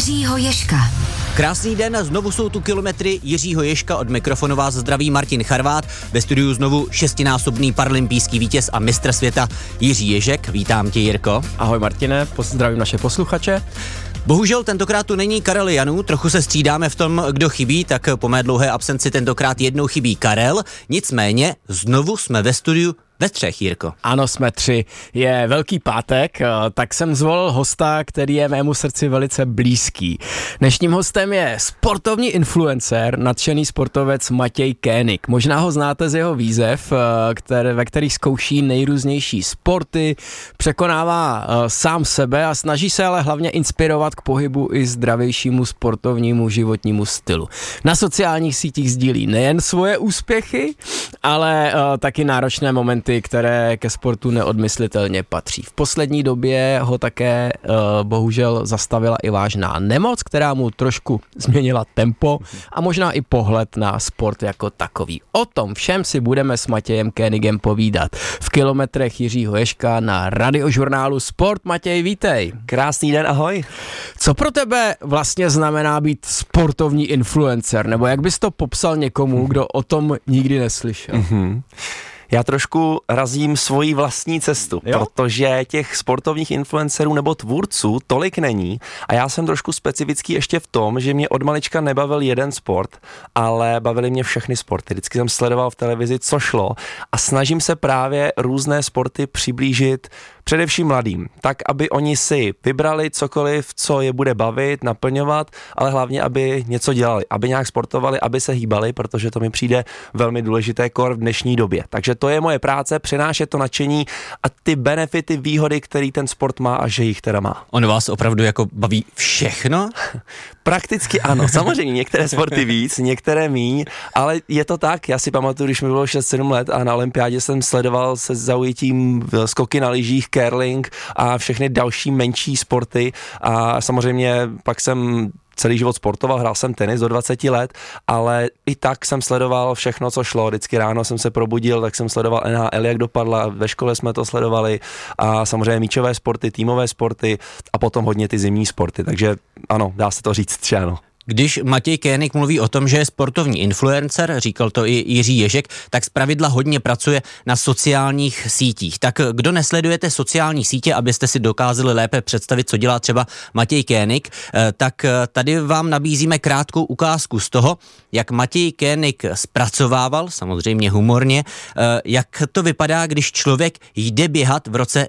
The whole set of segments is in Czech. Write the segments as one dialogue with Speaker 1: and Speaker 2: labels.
Speaker 1: Jiřího Ježka.
Speaker 2: Krásný den, znovu jsou tu kilometry Jiřího Ježka, od mikrofonu vás zdraví Martin Charvát, ve studiu znovu 6násobný paralympijský vítěz a mistr světa Jiří Ježek. Vítám tě, Jirko.
Speaker 3: Ahoj Martine, pozdravím naše posluchače.
Speaker 2: Bohužel tentokrát tu není Karel Janů, trochu se střídáme v tom, kdo chybí, tak po mé dlouhé absenci tentokrát jednou chybí Karel, nicméně znovu jsme ve studiu ve třech, Jirko.
Speaker 3: Ano, jsme tři. Je Velký pátek, tak jsem zvolil hosta, který je mému srdci velice blízký. Dnešním hostem je sportovní influencer, nadšený sportovec Matěj Koenig. Možná ho znáte z jeho výzev, ve kterých zkouší nejrůznější sporty, překonává sám sebe a snaží se ale hlavně inspirovat k pohybu i zdravějšímu sportovnímu životnímu stylu. Na sociálních sítích sdílí nejen svoje úspěchy, ale taky náročné momenty, které ke sportu neodmyslitelně patří. V poslední době ho také bohužel zastavila i vážná nemoc, která mu trošku změnila tempo a možná i pohled na sport jako takový. O tom všem si budeme s Matějem Koenigem povídat v kilometrech Jiřího Ježka na radiožurnálu Sport. Matěj, vítej.
Speaker 4: Krásný den, ahoj.
Speaker 3: Co pro tebe vlastně znamená být sportovní influencer? Nebo jak bys to popsal někomu, kdo o tom nikdy neslyšel?
Speaker 4: Já trošku razím svoji vlastní cestu, protože těch sportovních influencerů nebo tvůrců tolik není a já jsem trošku specifický ještě v tom, že mě od malička nebavil jeden sport, ale bavily mě všechny sporty. Vždycky jsem sledoval v televizi, co šlo a snažím se právě různé sporty přiblížit především mladým, tak aby oni si vybrali cokoliv, co je bude bavit, naplňovat, ale hlavně, aby něco dělali, aby nějak sportovali, aby se hýbali, protože to mi přijde velmi důležité kor v dnešní době. Takže to je moje práce, přinášet to nadšení a ty benefity, výhody, který ten sport má a že jich teda má.
Speaker 2: On vás opravdu jako baví všechno?
Speaker 4: Prakticky ano, samozřejmě některé sporty víc, některé míň, ale je to tak, já si pamatuju, když mi bylo 6-7 let a na olympiádě jsem sledoval se zaujetím skoky na lyžích, curling a všechny další menší sporty a samozřejmě pak jsem celý život sportoval, hrál jsem tenis do 20 let, ale i tak jsem sledoval všechno, co šlo. Vždycky ráno jsem se probudil, tak jsem sledoval NHL, jak dopadla, ve škole jsme to sledovali a samozřejmě míčové sporty, týmové sporty a potom hodně ty zimní sporty, takže ano, dá se to říct třeba ano.
Speaker 2: Když Matěj Koenig mluví o tom, že je sportovní influencer, říkal to i Jiří Ježek, tak zpravidla hodně pracuje na sociálních sítích. Tak kdo nesledujete sociální sítě, abyste si dokázali lépe představit, co dělá třeba Matěj Koenig, tak tady vám nabízíme krátkou ukázku z toho, jak Matěj Koenig zpracovával, samozřejmě humorně, jak to vypadá, když člověk jde běhat v roce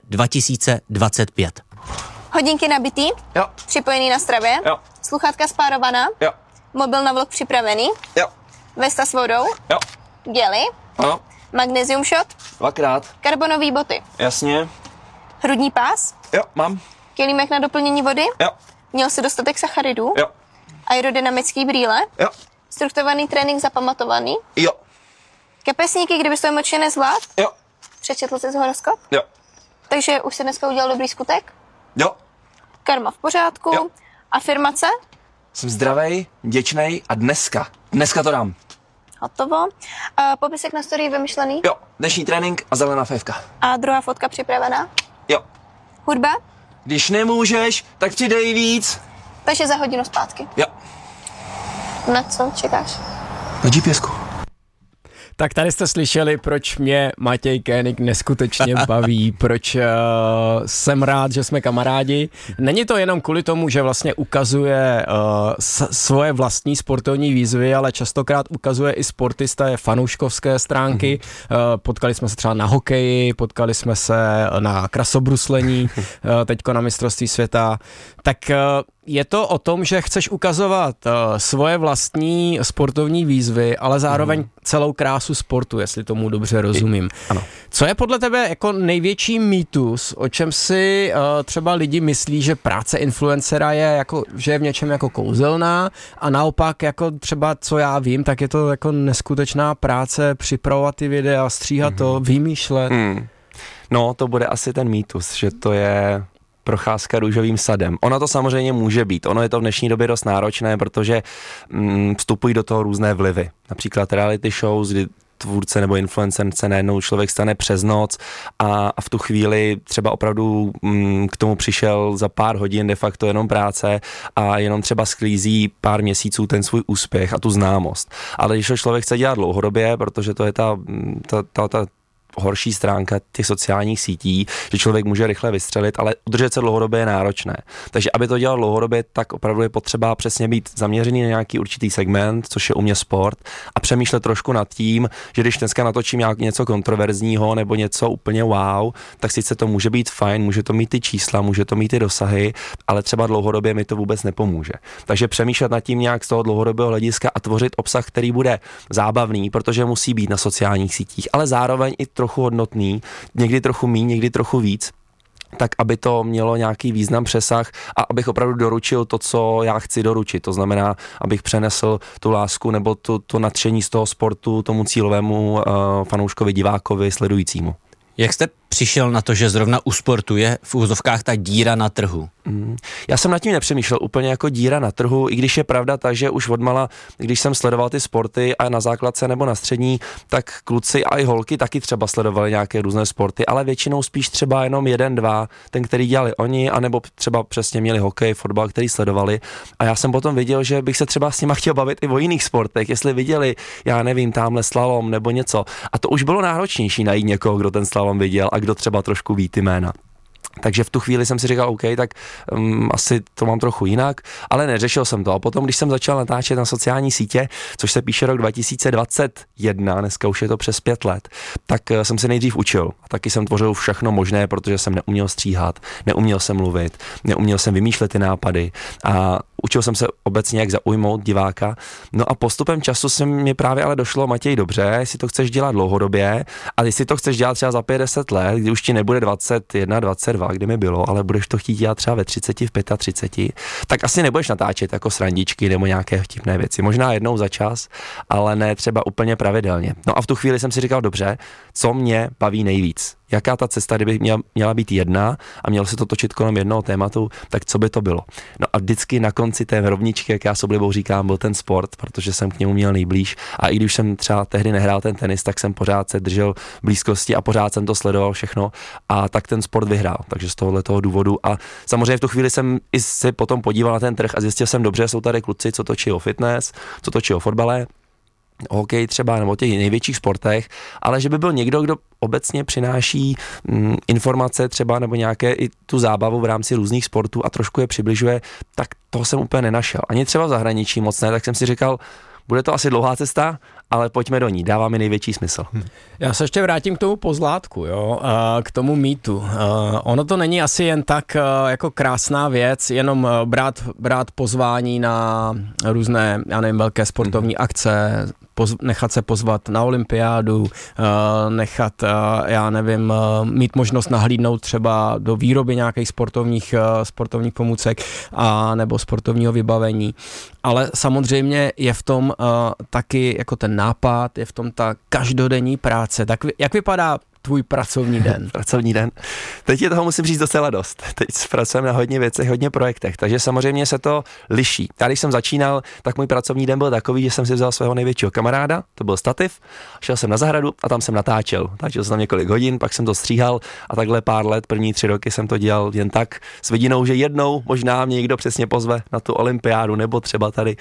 Speaker 2: 2025.
Speaker 5: Hodinky nabitý,
Speaker 4: Jo.
Speaker 5: připojený na stravě,
Speaker 4: Jo.
Speaker 5: sluchátka spárovaná,
Speaker 4: Jo.
Speaker 5: mobil na vlog připravený,
Speaker 4: Jo.
Speaker 5: vesta s vodou,
Speaker 4: Jo.
Speaker 5: gely,
Speaker 4: Ano.
Speaker 5: magnesium shot,
Speaker 4: 2krát.
Speaker 5: karbonové boty,
Speaker 4: Jasně.
Speaker 5: hrudní pás,
Speaker 4: Jo, mám.
Speaker 5: kelímek na doplnění vody,
Speaker 4: Jo.
Speaker 5: měl si dostatek sacharidů,
Speaker 4: Jo.
Speaker 5: aerodynamický brýle,
Speaker 4: Jo.
Speaker 5: strukturovaný trénink zapamatovaný,
Speaker 4: Jo.
Speaker 5: kapesníky, kdybys to emočně nezvlád,
Speaker 4: Jo.
Speaker 5: přečetl jsi horoskop,
Speaker 4: Jo.
Speaker 5: takže už si dneska udělal dobrý skutek,
Speaker 4: Jo.
Speaker 5: karma v pořádku,
Speaker 4: Jo.
Speaker 5: afirmace,
Speaker 4: Jsem zdravej, vděčnej a dneska to dám.
Speaker 5: hotovo, a popisek na story vymyšlený
Speaker 4: Jo, dnešní trénink a zelená févka.
Speaker 5: a druhá fotka připravená,
Speaker 4: Jo.
Speaker 5: hudba,
Speaker 4: Když nemůžeš, tak přidej víc.
Speaker 5: takže za hodinu zpátky.
Speaker 4: Jo.
Speaker 5: Na co čekáš?
Speaker 4: Na GPSku.
Speaker 3: Tak tady jste slyšeli, proč mě Matěj Koenig neskutečně baví, proč jsem rád, že jsme kamarádi. Není to jenom kvůli tomu, že vlastně ukazuje svoje vlastní sportovní výzvy, ale častokrát ukazuje i sporty z té fanouškovské stránky. Potkali jsme se třeba na hokeji, potkali jsme se na krasobruslení, teďko na mistrovství světa. Tak je to o tom, že chceš ukazovat svoje vlastní sportovní výzvy, ale zároveň celou krásu sportu, jestli tomu dobře rozumím.
Speaker 4: Ano.
Speaker 3: Co je podle tebe jako největší mýtus, o čem si třeba lidi myslí, že práce influencera je jako, že je v něčem jako kouzelná a naopak jako třeba, co já vím, tak je to jako neskutečná práce připravovat ty videa, stříhat to, vymýšlet.
Speaker 4: No, to bude asi ten mýtus, že to je procházka růžovým sadem. Ono to samozřejmě může být. Ono je to v dnešní době dost náročné, protože vstupují do toho různé vlivy. Například reality shows, kdy tvůrce nebo influencer se najednou člověk stane přes noc a v tu chvíli třeba opravdu k tomu přišel za pár hodin de facto jenom práce a jenom třeba sklízí pár měsíců ten svůj úspěch a tu známost. Ale když to člověk chce dělat dlouhodobě, protože to je ta horší stránka těch sociálních sítí, že člověk může rychle vystřelit, ale udržet se dlouhodobě je náročné. Takže aby to dělal dlouhodobě, tak opravdu je potřeba přesně být zaměřený na nějaký určitý segment, což je u mě sport, a přemýšlet trošku nad tím, že když dneska natočím něco kontroverzního nebo něco úplně wow, tak sice to může být fajn, může to mít ty čísla, může to mít ty dosahy, ale třeba dlouhodobě mi to vůbec nepomůže. Takže přemýšlet nad tím nějak z toho dlouhodobého hlediska a tvořit obsah, který bude zábavný, protože musí být na sociálních sítích, ale zároveň i trochu hodnotný, někdy trochu míň, někdy trochu víc, tak aby to mělo nějaký význam, přesah a abych opravdu doručil to, co já chci doručit. To znamená, abych přenesl tu lásku nebo to nadšení z toho sportu tomu cílovému fanouškovi, divákovi, sledujícímu.
Speaker 2: Jak jste přišel na to, že zrovna u sportu je v úzovkách ta díra na trhu?
Speaker 4: Já jsem nad tím nepřemýšlel úplně jako díra na trhu, i když je pravda ta, že už odmala, když jsem sledoval ty sporty a na základce nebo na střední, tak kluci a i holky taky třeba sledovali nějaké různé sporty, ale většinou spíš třeba jenom 1-2, ten, který dělali oni, anebo třeba přesně měli hokej, fotbal, který sledovali. A já jsem potom viděl, že bych se třeba s nima chtěl bavit i o jiných sportech, jestli viděli, já nevím, tamhle slalom nebo něco. A to už bylo náročnější najít někoho, kdo ten slalom viděl a kdo třeba trošku ví ty jména. Takže v tu chvíli jsem si říkal, OK, tak asi to mám trochu jinak, ale neřešil jsem to. A potom, když jsem začal natáčet na sociální sítě, což se píše rok 2021, dneska už je to přes 5 let, tak jsem se nejdřív učil. A taky jsem tvořil všechno možné, protože jsem neuměl stříhat, neuměl jsem mluvit, neuměl jsem vymýšlet ty nápady a učil jsem se obecně, jak zaujmout diváka. No a postupem času se mi právě ale došlo, Matěj, dobře, jestli to chceš dělat dlouhodobě a jestli to chceš dělat třeba za 50 let, kdy už ti nebude 21, 22, kdy mi bylo, ale budeš to chtít dělat třeba ve 30, v 35, tak asi nebudeš natáčet jako srandičky nebo nějaké vtipné věci. Možná jednou za čas, ale ne třeba úplně pravidelně. No a v tu chvíli jsem si říkal, dobře, co mě baví nejvíc? Jaká ta cesta, kdyby měla být jedna a mělo se to točit kolem jednoho tématu, tak co by to bylo? No a vždycky na konci té rovničky, jak já s oblibou říkám, byl ten sport, protože jsem k němu měl nejblíž a i když jsem třeba tehdy nehrál ten tenis, tak jsem pořád se držel blízkosti a pořád jsem to sledoval všechno a tak ten sport vyhrál, takže z tohoto důvodu a samozřejmě v tu chvíli jsem i se potom podíval na ten trh a zjistil jsem dobře, jsou tady kluci, co točí o fitness, co točí o fotbale, hokej třeba nebo o těch největších sportech, ale že by byl někdo, kdo obecně přináší informace třeba nebo nějaké i tu zábavu v rámci různých sportů a trošku je přibližuje, tak toho jsem úplně nenašel. Ani třeba v zahraničí moc ne, tak jsem si říkal, bude to asi dlouhá cesta, ale pojďme do ní, dává mi největší smysl.
Speaker 3: Já se ještě vrátím k tomu pozlátku, jo, k tomu mýtu. Ono to není asi jen tak jako krásná věc, jenom brát pozvání na různé, já nevím, velké sportovní akce, nechat se pozvat na olympiádu, nechat, já nevím, mít možnost nahlídnout třeba do výroby nějakých sportovních pomůcek a nebo sportovního vybavení. Ale samozřejmě je v tom taky jako ten nápad, je v tom ta každodenní práce. Tak jak vypadá tvůj pracovní den?
Speaker 4: Pracovní den. Teď je toho musím říct docela dost. Teď pracujeme na hodně věcech, hodně projektech, takže samozřejmě se to liší. Já když jsem začínal, tak můj pracovní den byl takový, že jsem si vzal svého největšího kamaráda, to byl stativ, šel jsem na zahradu a tam jsem natáčel. Natáčel jsem tam několik hodin, pak jsem to stříhal a takhle pár let, první 3 roky jsem to dělal jen tak s vidinou, že jednou možná mě někdo přesně pozve na tu olympiádu nebo třeba tady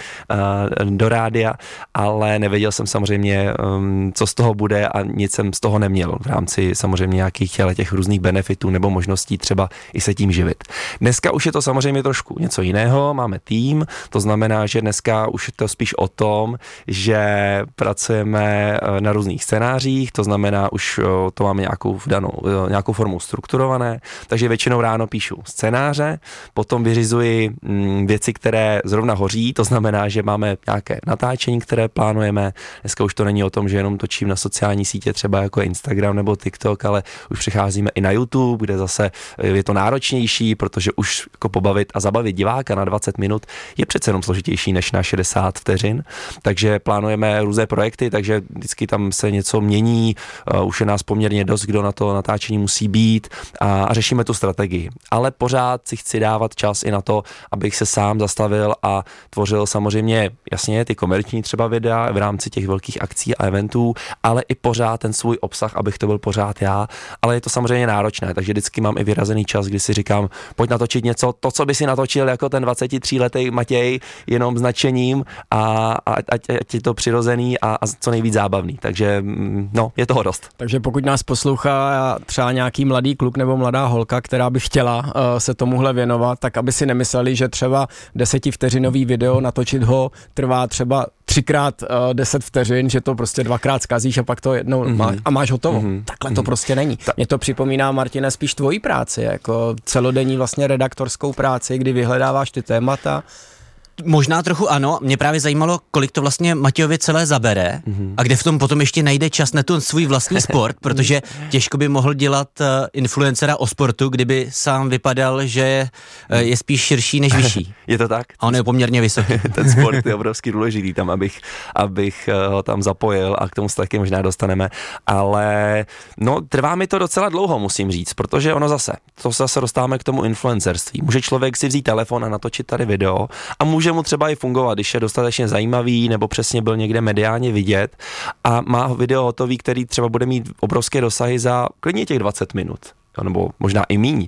Speaker 4: do rádia, ale nevěděl jsem samozřejmě, co z toho bude a nic jsem z toho neměl v rámci samozřejmě nějakých těch různých benefitů nebo možností třeba i se tím živit. Dneska už je to samozřejmě trošku něco jiného, máme tým, to znamená, že dneska už je to spíš o tom, že pracujeme na různých scénářích, to znamená, už to máme nějakou formu strukturované, takže většinou ráno píšu scénáře, potom vyřizuji věci, které zrovna hoří, to znamená, že máme nějaké natáčení, které plánujeme. Dneska už to není o tom, že jenom točím na sociální sítě, třeba jako Instagram nebo TikTok, ale už přicházíme i na YouTube, kde zase je to náročnější, protože protože už jako pobavit a zabavit diváka na 20 minut je přece jenom složitější než na 60 vteřin, takže plánujeme různé projekty, takže vždycky tam se něco mění, už je nás poměrně dost, kdo na to natáčení musí být a řešíme tu strategii. Ale pořád si chci dávat čas i na to, abych se sám zastavil a tvořil samozřejmě jasně ty komerční třeba videa v rámci těch velkých akcí a eventů, ale i pořád ten svůj obsah, abych to byl pořád já, ale je to samozřejmě náročné, takže vždycky mám i vyrazený čas, kdy si říkám, pojď natočit něco, to, co by si natočil jako ten 23letý Matěj, jenom značením a ať je to přirozený a co nejvíc zábavný, takže no, je toho dost.
Speaker 3: Takže pokud nás poslouchá třeba nějaký mladý kluk nebo mladá holka, která by chtěla se tomuhle věnovat, tak aby si nemysleli, že třeba 10vteřinový video, natočit ho trvá třeba 3x10 vteřin, že to prostě 2x zkazíš a pak to jednou máš hotovo. Takhle to prostě není. Mně to připomíná, Martine, spíš tvojí práci, jako celodenní vlastně redaktorskou práci, kdy vyhledáváš ty témata.
Speaker 2: Možná trochu ano, mě právě zajímalo, kolik to vlastně Matějovi celé zabere a kde v tom potom ještě najde čas na ten svůj vlastní sport, protože těžko by mohl dělat influencera o sportu, kdyby sám vypadal, že je spíš širší než vyšší.
Speaker 4: Je to tak?
Speaker 2: A on je poměrně vysoký.
Speaker 4: Ten sport je obrovský důležitý tam, abych ho tam zapojil a k tomu se taky možná dostaneme, ale no trvá mi to docela dlouho, musím říct, protože ono zase dostáváme k tomu influencerství. Může člověk si vzít telefon a natočit tady video a může mu třeba i fungovat, když je dostatečně zajímavý nebo přesně byl někde mediálně vidět a má video hotový, který třeba bude mít obrovské dosahy za klidně těch 20 minut. Nebo možná i míň,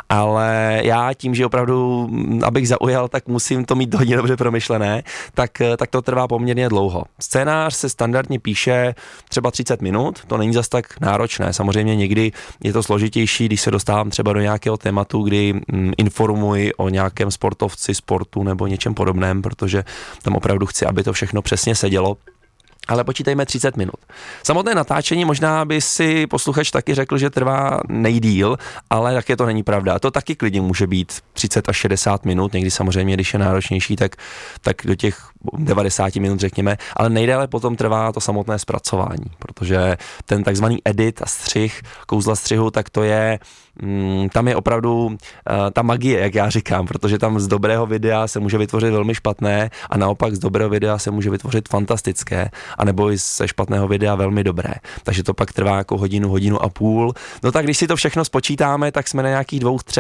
Speaker 4: ale já tím, že opravdu, abych zaujal, tak musím to mít hodně dobře promyšlené, tak to trvá poměrně dlouho. Scénář se standardně píše třeba 30 minut, to není zas tak náročné, samozřejmě někdy je to složitější, když se dostávám třeba do nějakého tématu, kdy informuji o nějakém sportovci, sportu nebo něčem podobném, protože tam opravdu chci, aby to všechno přesně sedělo. Ale počítejme 30 minut. Samotné natáčení možná by si posluchač taky řekl, že trvá nejdýl, ale také to není pravda. To taky klidně může být 30 až 60 minut, někdy samozřejmě, když je náročnější, tak do těch 90 minut řekněme, ale nejdéle potom trvá to samotné zpracování, protože ten takzvaný edit a střih, kouzla střihu, tak to je tam je opravdu ta magie, jak já říkám, protože tam z dobrého videa se může vytvořit velmi špatné a naopak z dobrého videa se může vytvořit fantastické, anebo i ze špatného videa velmi dobré. Takže to pak trvá jako hodinu a půl. No tak když si to všechno spočítáme, tak jsme na nějakých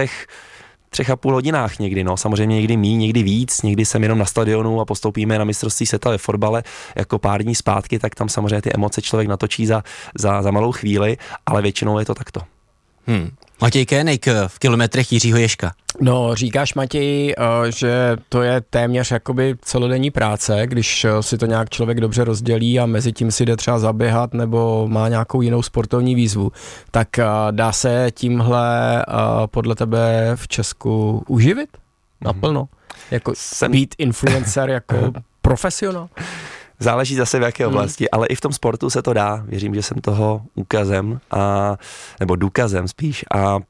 Speaker 4: 2-3,5 hodinách někdy, no samozřejmě někdy míň, někdy víc, někdy jsem jenom na stadionu a postoupíme na mistrovství světa ve fotbale jako pár dní zpátky, tak tam samozřejmě ty emoce člověk natočí za malou chvíli, ale většinou je to takto.
Speaker 2: Matěj Koenig v kilometrech Jiřího Ježka.
Speaker 3: No, říkáš, Matěj, že to je téměř jakoby celodenní práce, když si to nějak člověk dobře rozdělí a mezi tím si jde třeba zaběhat nebo má nějakou jinou sportovní výzvu, tak dá se tímhle podle tebe v Česku uživit naplno? Jako být influencer jako profesionál?
Speaker 4: Záleží zase v jaké oblasti, ale i v tom sportu se to dá. Věřím, že jsem toho úkazem, nebo důkazem spíš.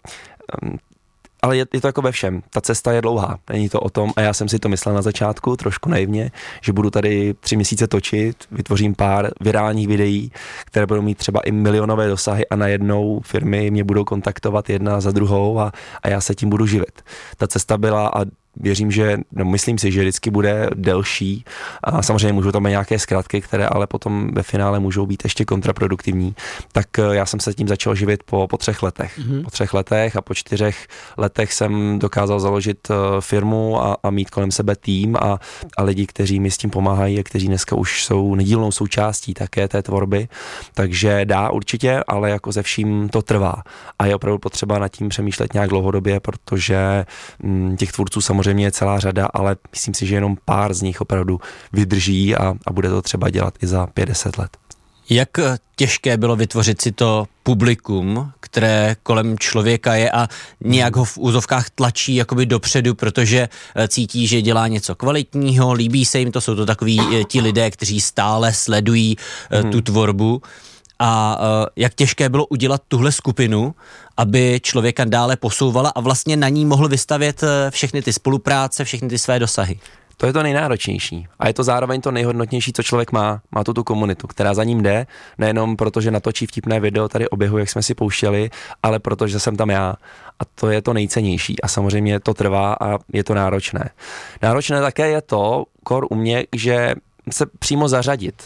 Speaker 4: Ale je to jako ve všem. Ta cesta je dlouhá. Není to o tom, a já jsem si to myslel na začátku, trošku naivně, že budu tady 3 měsíce točit, vytvořím pár virálních videí, které budou mít třeba i milionové dosahy a najednou firmy mě budou kontaktovat jedna za druhou a já se tím budu živit. Ta cesta byla a věřím, myslím si, že vždycky bude delší a samozřejmě můžou tam být nějaké zkratky, které ale potom ve finále můžou být ještě kontraproduktivní. Tak já jsem se tím začal živit po 3 letech. Po 3 letech a po 4 letech jsem dokázal založit firmu a mít kolem sebe tým a lidi, kteří mi s tím pomáhají a kteří dneska už jsou nedílnou součástí také té tvorby. Takže dá určitě, ale jako ze vším to trvá. A je opravdu potřeba nad tím přemýšlet nějak dlouhodobě, protože těch tvůrců samozřejmě je celá řada, ale myslím si, že jenom pár z nich opravdu vydrží a bude to třeba dělat i za 50 let.
Speaker 2: Jak těžké bylo vytvořit si to publikum, které kolem člověka je a nějak ho v úzovkách tlačí jakoby dopředu, protože cítí, že dělá něco kvalitního, líbí se jim to, jsou to takoví ti lidé, kteří stále sledují tu tvorbu. A jak těžké bylo udělat tuhle skupinu, aby člověka dále posouvala a vlastně na ní mohl vystavět všechny ty spolupráce, všechny ty své dosahy.
Speaker 4: To je to nejnáročnější a je to zároveň to nejhodnotnější, co člověk má. Má tu komunitu, která za ním jde, nejenom proto, že natočí vtipné video tady oběhu, jak jsme si pouštěli, ale protože jsem tam já a to je to nejcennější a samozřejmě to trvá a je to náročné. Náročné také je to, kor u mě, že se přímo zařadit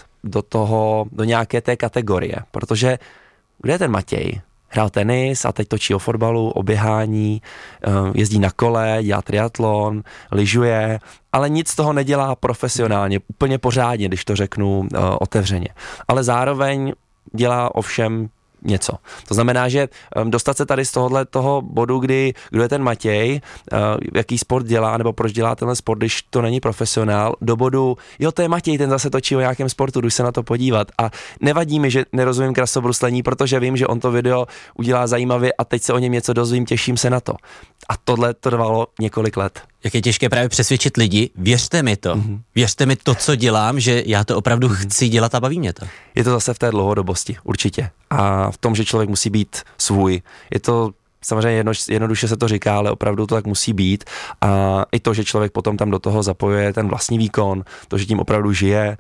Speaker 4: do nějaké té kategorie, protože kde je ten Matěj? Hrál tenis a teď točí o fotbalu, o běhání, jezdí na kole, dělá triatlon, lyžuje, ale nic z toho nedělá profesionálně, úplně pořádně, když to řeknu otevřeně. Ale zároveň dělá ovšem něco. To znamená, že dostat se tady z toho bodu, kdo je ten Matěj, jaký sport dělá, nebo proč dělá tenhle sport, když to není profesionál, do bodu, jo, to je Matěj, ten zase točí o nějakém sportu, jdu se na to podívat. A nevadí mi, že nerozumím krasobruslení, protože vím, že on to video udělá zajímavě a teď se o něm něco dozvím, těším se na to. A tohle trvalo několik let.
Speaker 2: Jak je těžké právě přesvědčit lidi, věřte mi to, věřte mi to, co dělám, že já to opravdu chci dělat a baví mě to.
Speaker 4: Je to zase v té dlouhodobosti, určitě. A v tom, že člověk musí být svůj. Je to samozřejmě jednoduše se to říká, ale opravdu to tak musí být. A i to, že člověk potom tam do toho zapojuje ten vlastní výkon, to, že tím opravdu žije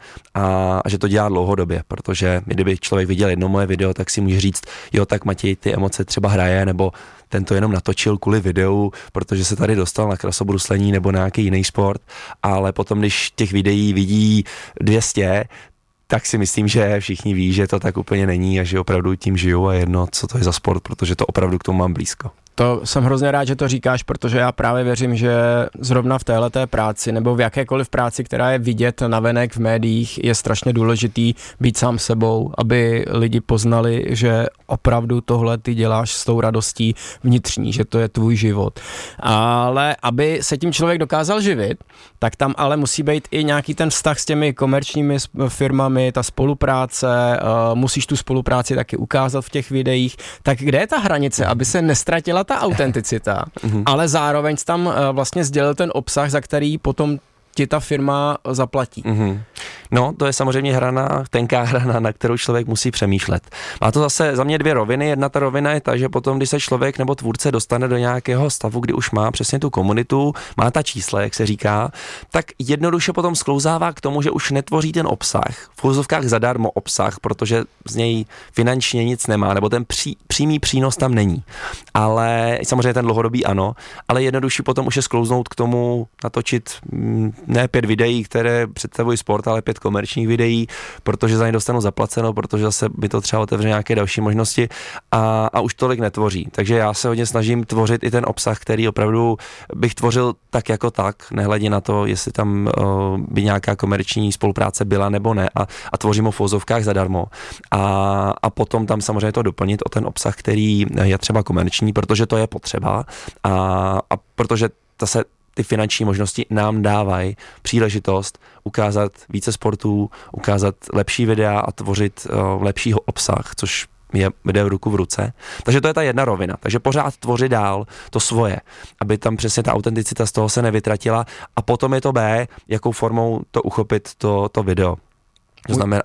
Speaker 4: a že to dělá dlouhodobě, protože kdyby člověk viděl jedno moje video, tak si může říct, jo, tak Matěj ty emoce třeba hraje, nebo ten to jenom natočil kvůli videu, protože se tady dostal na krasobruslení nebo na nějaký jiný sport, ale potom, když těch videí vidí 200, tak si myslím, že všichni ví, že to tak úplně není a že opravdu tím žiju a jedno, co to je za sport, protože to opravdu k tomu mám blízko.
Speaker 3: To jsem hrozně rád, že to říkáš, protože já právě věřím, že zrovna v téhleté práci nebo v jakékoliv práci, která je vidět navenek v médiích, je strašně důležitý být sám sebou, aby lidi poznali, že opravdu tohle ty děláš s tou radostí vnitřní, že to je tvůj život. Ale aby se tím člověk dokázal živit, tak tam ale musí být i nějaký ten vztah s těmi komerčními firmami, ta spolupráce, musíš tu spolupráci taky ukázat v těch videích. Tak kde je ta hranice, aby se nestratila ta autenticita, ale zároveň tam vlastně sdělil ten obsah, za který potom ti ta firma zaplatí.
Speaker 4: No, to je samozřejmě tenká hrana, na kterou člověk musí přemýšlet. Má to zase za mě dvě roviny. Jedna ta rovina je ta, že potom, když se člověk nebo tvůrce dostane do nějakého stavu, kdy už má přesně tu komunitu, má ta čísla, jak se říká, tak jednoduše potom sklouzává k tomu, že už netvoří ten obsah, v úzovkách zadarmo obsah, protože z něj finančně nic nemá, nebo ten přímý přínos tam není. Ale samozřejmě ten dlouhodobý ano, ale jednoduše potom už je sklouznout k tomu natočit ne 5 videí, které představují sport, ale 5 komerčních videí, protože za ně dostanu zaplaceno, protože zase by to třeba otevře nějaké další možnosti a už tolik netvoří. Takže já se hodně snažím tvořit i ten obsah, který opravdu bych tvořil tak jako tak, nehledě na to, jestli tam by nějaká komerční spolupráce byla nebo ne a tvořím ho v uvozovkách zadarmo. A potom tam samozřejmě to doplnit o ten obsah, který je třeba komerční, protože to je potřeba a protože zase ty finanční možnosti nám dávají příležitost ukázat více sportů, ukázat lepší videa a tvořit lepšího obsah, což jde ruku v ruce. Takže to je ta jedna rovina. Takže pořád tvořit dál to svoje, aby tam přesně ta autenticita z toho se nevytratila a potom je to B, jakou formou to uchopit to video. To znamená,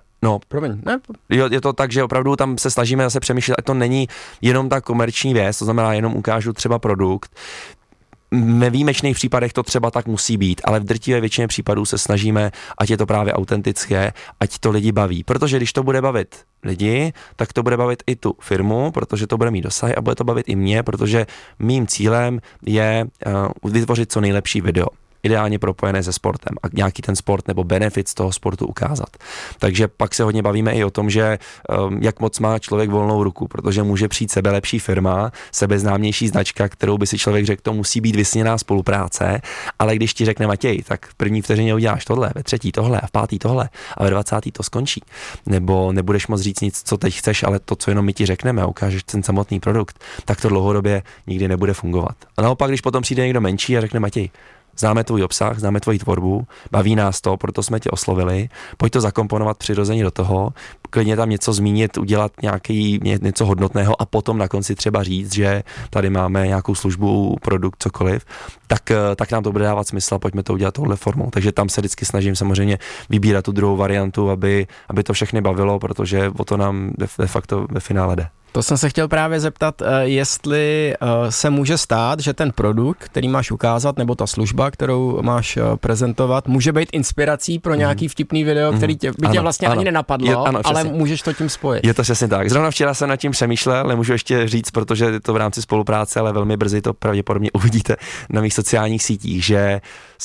Speaker 4: je to tak, že opravdu tam se snažíme zase přemýšlet, ať to není jenom ta komerční věc, to znamená jenom ukážu třeba produkt. Ve výjimečných případech to třeba tak musí být, ale v drtivé většině případů se snažíme, ať je to právě autentické, ať to lidi baví. Protože když to bude bavit lidi, tak to bude bavit i tu firmu, protože to bude mít dosah a bude to bavit i mě, protože mým cílem je vytvořit co nejlepší video. Ideálně propojené se sportem a nějaký ten sport nebo benefit z toho sportu ukázat. Takže pak se hodně bavíme i o tom, že jak moc má člověk volnou ruku, protože může přijít sebelepší firma, sebeznámější značka, kterou by si člověk řekl, to musí být vysněná spolupráce, ale když ti řekne Matěj, tak v první vteřině uděláš tohle, ve třetí tohle a v pátý tohle a ve 20. to skončí. Nebo nebudeš moc říct nic, co teď chceš, ale to, co jenom my ti řekneme a ukážeš ten samotný produkt, tak to dlouhodobě nikdy nebude fungovat. A naopak, když potom přijde někdo menší a řekne Matěj, známe tvůj obsah, známe tvoji tvorbu, baví nás to, proto jsme tě oslovili, pojď to zakomponovat přirozeně do toho, klidně tam něco zmínit, udělat něco hodnotného a potom na konci třeba říct, že tady máme nějakou službu, produkt, cokoliv, tak nám to bude dávat smysl a pojďme to udělat touhle formou. Takže tam se vždycky snažím samozřejmě vybírat tu druhou variantu, aby to všechny bavilo, protože o to nám de facto ve finále jde.
Speaker 3: To jsem se chtěl právě zeptat, jestli se může stát, že ten produkt, který máš ukázat, nebo ta služba, kterou máš prezentovat, může být inspirací pro nějaký vtipný video, který by tě vlastně ani nenapadlo, ale můžeš to tím spojit.
Speaker 4: Je to přesně tak. Zrovna včera jsem nad tím přemýšlel, nemůžu ještě říct, protože je to v rámci spolupráce, ale velmi brzy to pravděpodobně uvidíte na mých sociálních sítích, že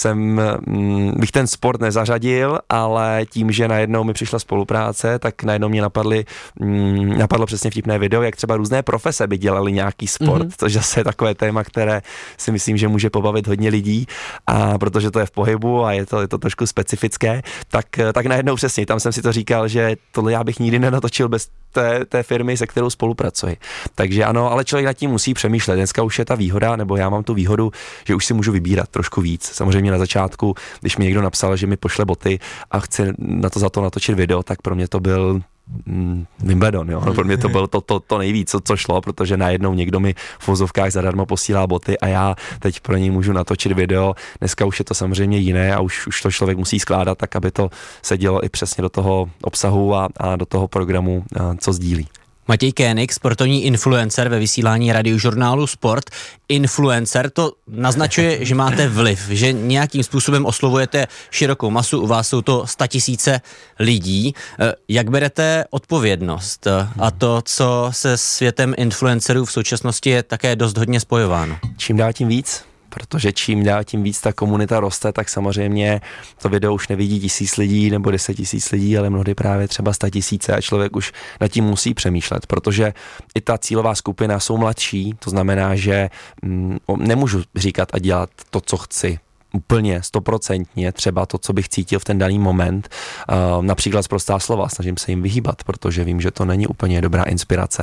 Speaker 4: bych ten sport nezařadil, ale tím, že najednou mi přišla spolupráce, tak najednou mě napadlo přesně vtipné video, jak třeba různé profese by dělali nějaký sport, což zase je takové téma, které si myslím, že může pobavit hodně lidí, a protože to je v pohybu a je to trošku specifické, tak najednou přesně, tam jsem si to říkal, že tohle já bych nikdy nenatočil bez té firmy, se kterou spolupracuji. Takže ano, ale člověk nad tím musí přemýšlet. Dneska už je ta výhoda, nebo já mám tu výhodu, že už si můžu vybírat trošku víc. Samozřejmě na začátku, když mi někdo napsal, že mi pošle boty a chce za to natočit video, tak pro mě to byl Wimbledon, jo. Pro mě to bylo to nejvíc, co šlo, protože najednou někdo mi v vozovkách zadarmo posílá boty a já teď pro něj můžu natočit video. Dneska už je to samozřejmě jiné a už to člověk musí skládat tak, aby to sedělo i přesně do toho obsahu a do toho programu, co sdílí.
Speaker 2: Matěj Koenig, sportovní influencer ve vysílání radiožurnálu Sport. Influencer, to naznačuje, že máte vliv, že nějakým způsobem oslovujete širokou masu, u vás jsou to 100 000 lidí. Jak berete odpovědnost a to, co se světem influencerů v současnosti je také dost hodně spojováno?
Speaker 4: Čím dál tím víc, protože čím dál tím víc ta komunita roste, tak samozřejmě to video už nevidí 1000 lidí nebo 10 000 lidí, ale mnohdy právě třeba 100 000 a člověk už nad tím musí přemýšlet, protože i ta cílová skupina jsou mladší, to znamená, že nemůžu říkat a dělat to, co chci. Úplně 100%, třeba to, co bych cítil v ten daný moment. Například sprostá slova, snažím se jim vyhýbat, protože vím, že to není úplně dobrá inspirace.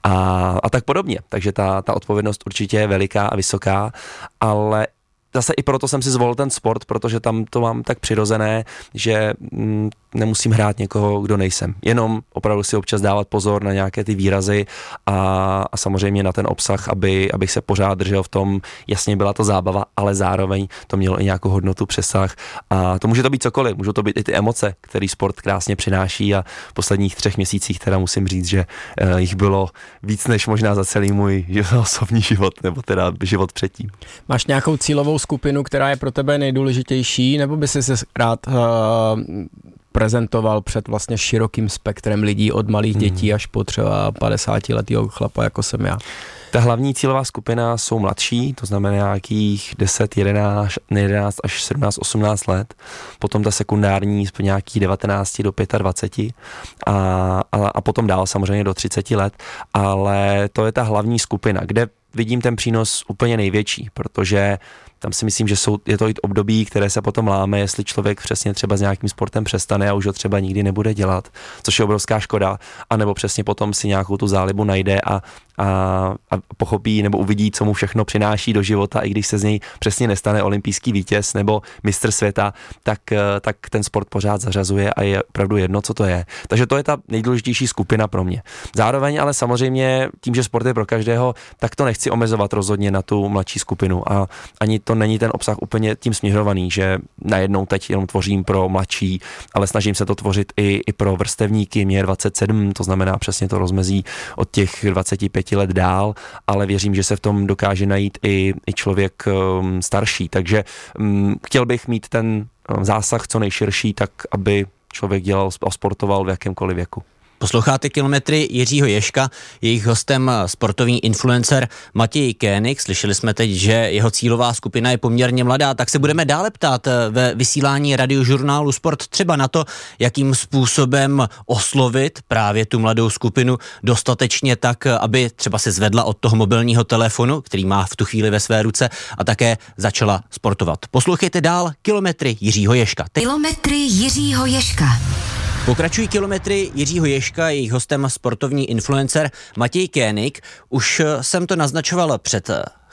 Speaker 4: A tak podobně. Takže ta odpovědnost určitě je veliká a vysoká, ale zase i proto jsem si zvolil ten sport, protože tam to mám tak přirozené, že nemusím hrát někoho, kdo nejsem. Jenom opravdu si občas dávat pozor na nějaké ty výrazy a samozřejmě na ten obsah, abych se pořád držel v tom, jasně byla to zábava, ale zároveň to mělo i nějakou hodnotu, přesah. A to může to být cokoliv, můžou to být i ty emoce, který sport krásně přináší a v posledních 3 měsících teda musím říct, že jich bylo víc než možná za celý můj osobní život, nebo teda život předtím.
Speaker 3: Máš nějakou cílovou skupinu, která je pro tebe nejdůležitější, nebo by si se rád prezentoval před vlastně širokým spektrem lidí od malých dětí až po třeba 50letýho chlapa, jako jsem já?
Speaker 4: Ta hlavní cílová skupina jsou mladší, to znamená nějakých 10, 11 až 17, 18 let. Potom ta sekundární z nějakých 19 do 25 a potom dál samozřejmě do 30 let. Ale to je ta hlavní skupina, kde vidím ten přínos úplně největší, protože tam si myslím, že je to i období, které se potom láme, jestli člověk přesně třeba s nějakým sportem přestane a už ho třeba nikdy nebude dělat, což je obrovská škoda, anebo přesně potom si nějakou tu zálibu najde a pochopí nebo uvidí, co mu všechno přináší do života, i když se z něj přesně nestane olympijský vítěz nebo mistr světa, tak ten sport pořád zařazuje a je opravdu jedno, co to je. Takže to je ta nejdůležitější skupina pro mě. Zároveň ale samozřejmě tím, že sport je pro každého, tak to nechci omezovat rozhodně na tu mladší skupinu a ani to není ten obsah úplně tím směřovaný, že najednou teď jenom tvořím pro mladší, ale snažím se to tvořit i pro vrstevníky. Mě je 27, to znamená přesně to rozmezí od těch 25 let dál, ale věřím, že se v tom dokáže najít i člověk starší. Takže chtěl bych mít ten zásah co nejširší, tak aby člověk dělal a sportoval v jakémkoliv věku.
Speaker 2: Posloucháte Kilometry Jiřího Ježka, jejich hostem sportovní influencer Matěj Koenig. Slyšeli jsme teď, že jeho cílová skupina je poměrně mladá, tak se budeme dále ptát ve vysílání radiožurnálu Sport třeba na to, jakým způsobem oslovit právě tu mladou skupinu dostatečně tak, aby třeba se zvedla od toho mobilního telefonu, který má v tu chvíli ve své ruce, a také začala sportovat. Poslouchejte dál Kilometry Jiřího Ježka.
Speaker 1: Kilometry Jiřího Ježka.
Speaker 2: Pokračují Kilometry Jiřího Ježka, jejich hostem sportovní influencer Matěj Koenig. Už jsem to naznačoval před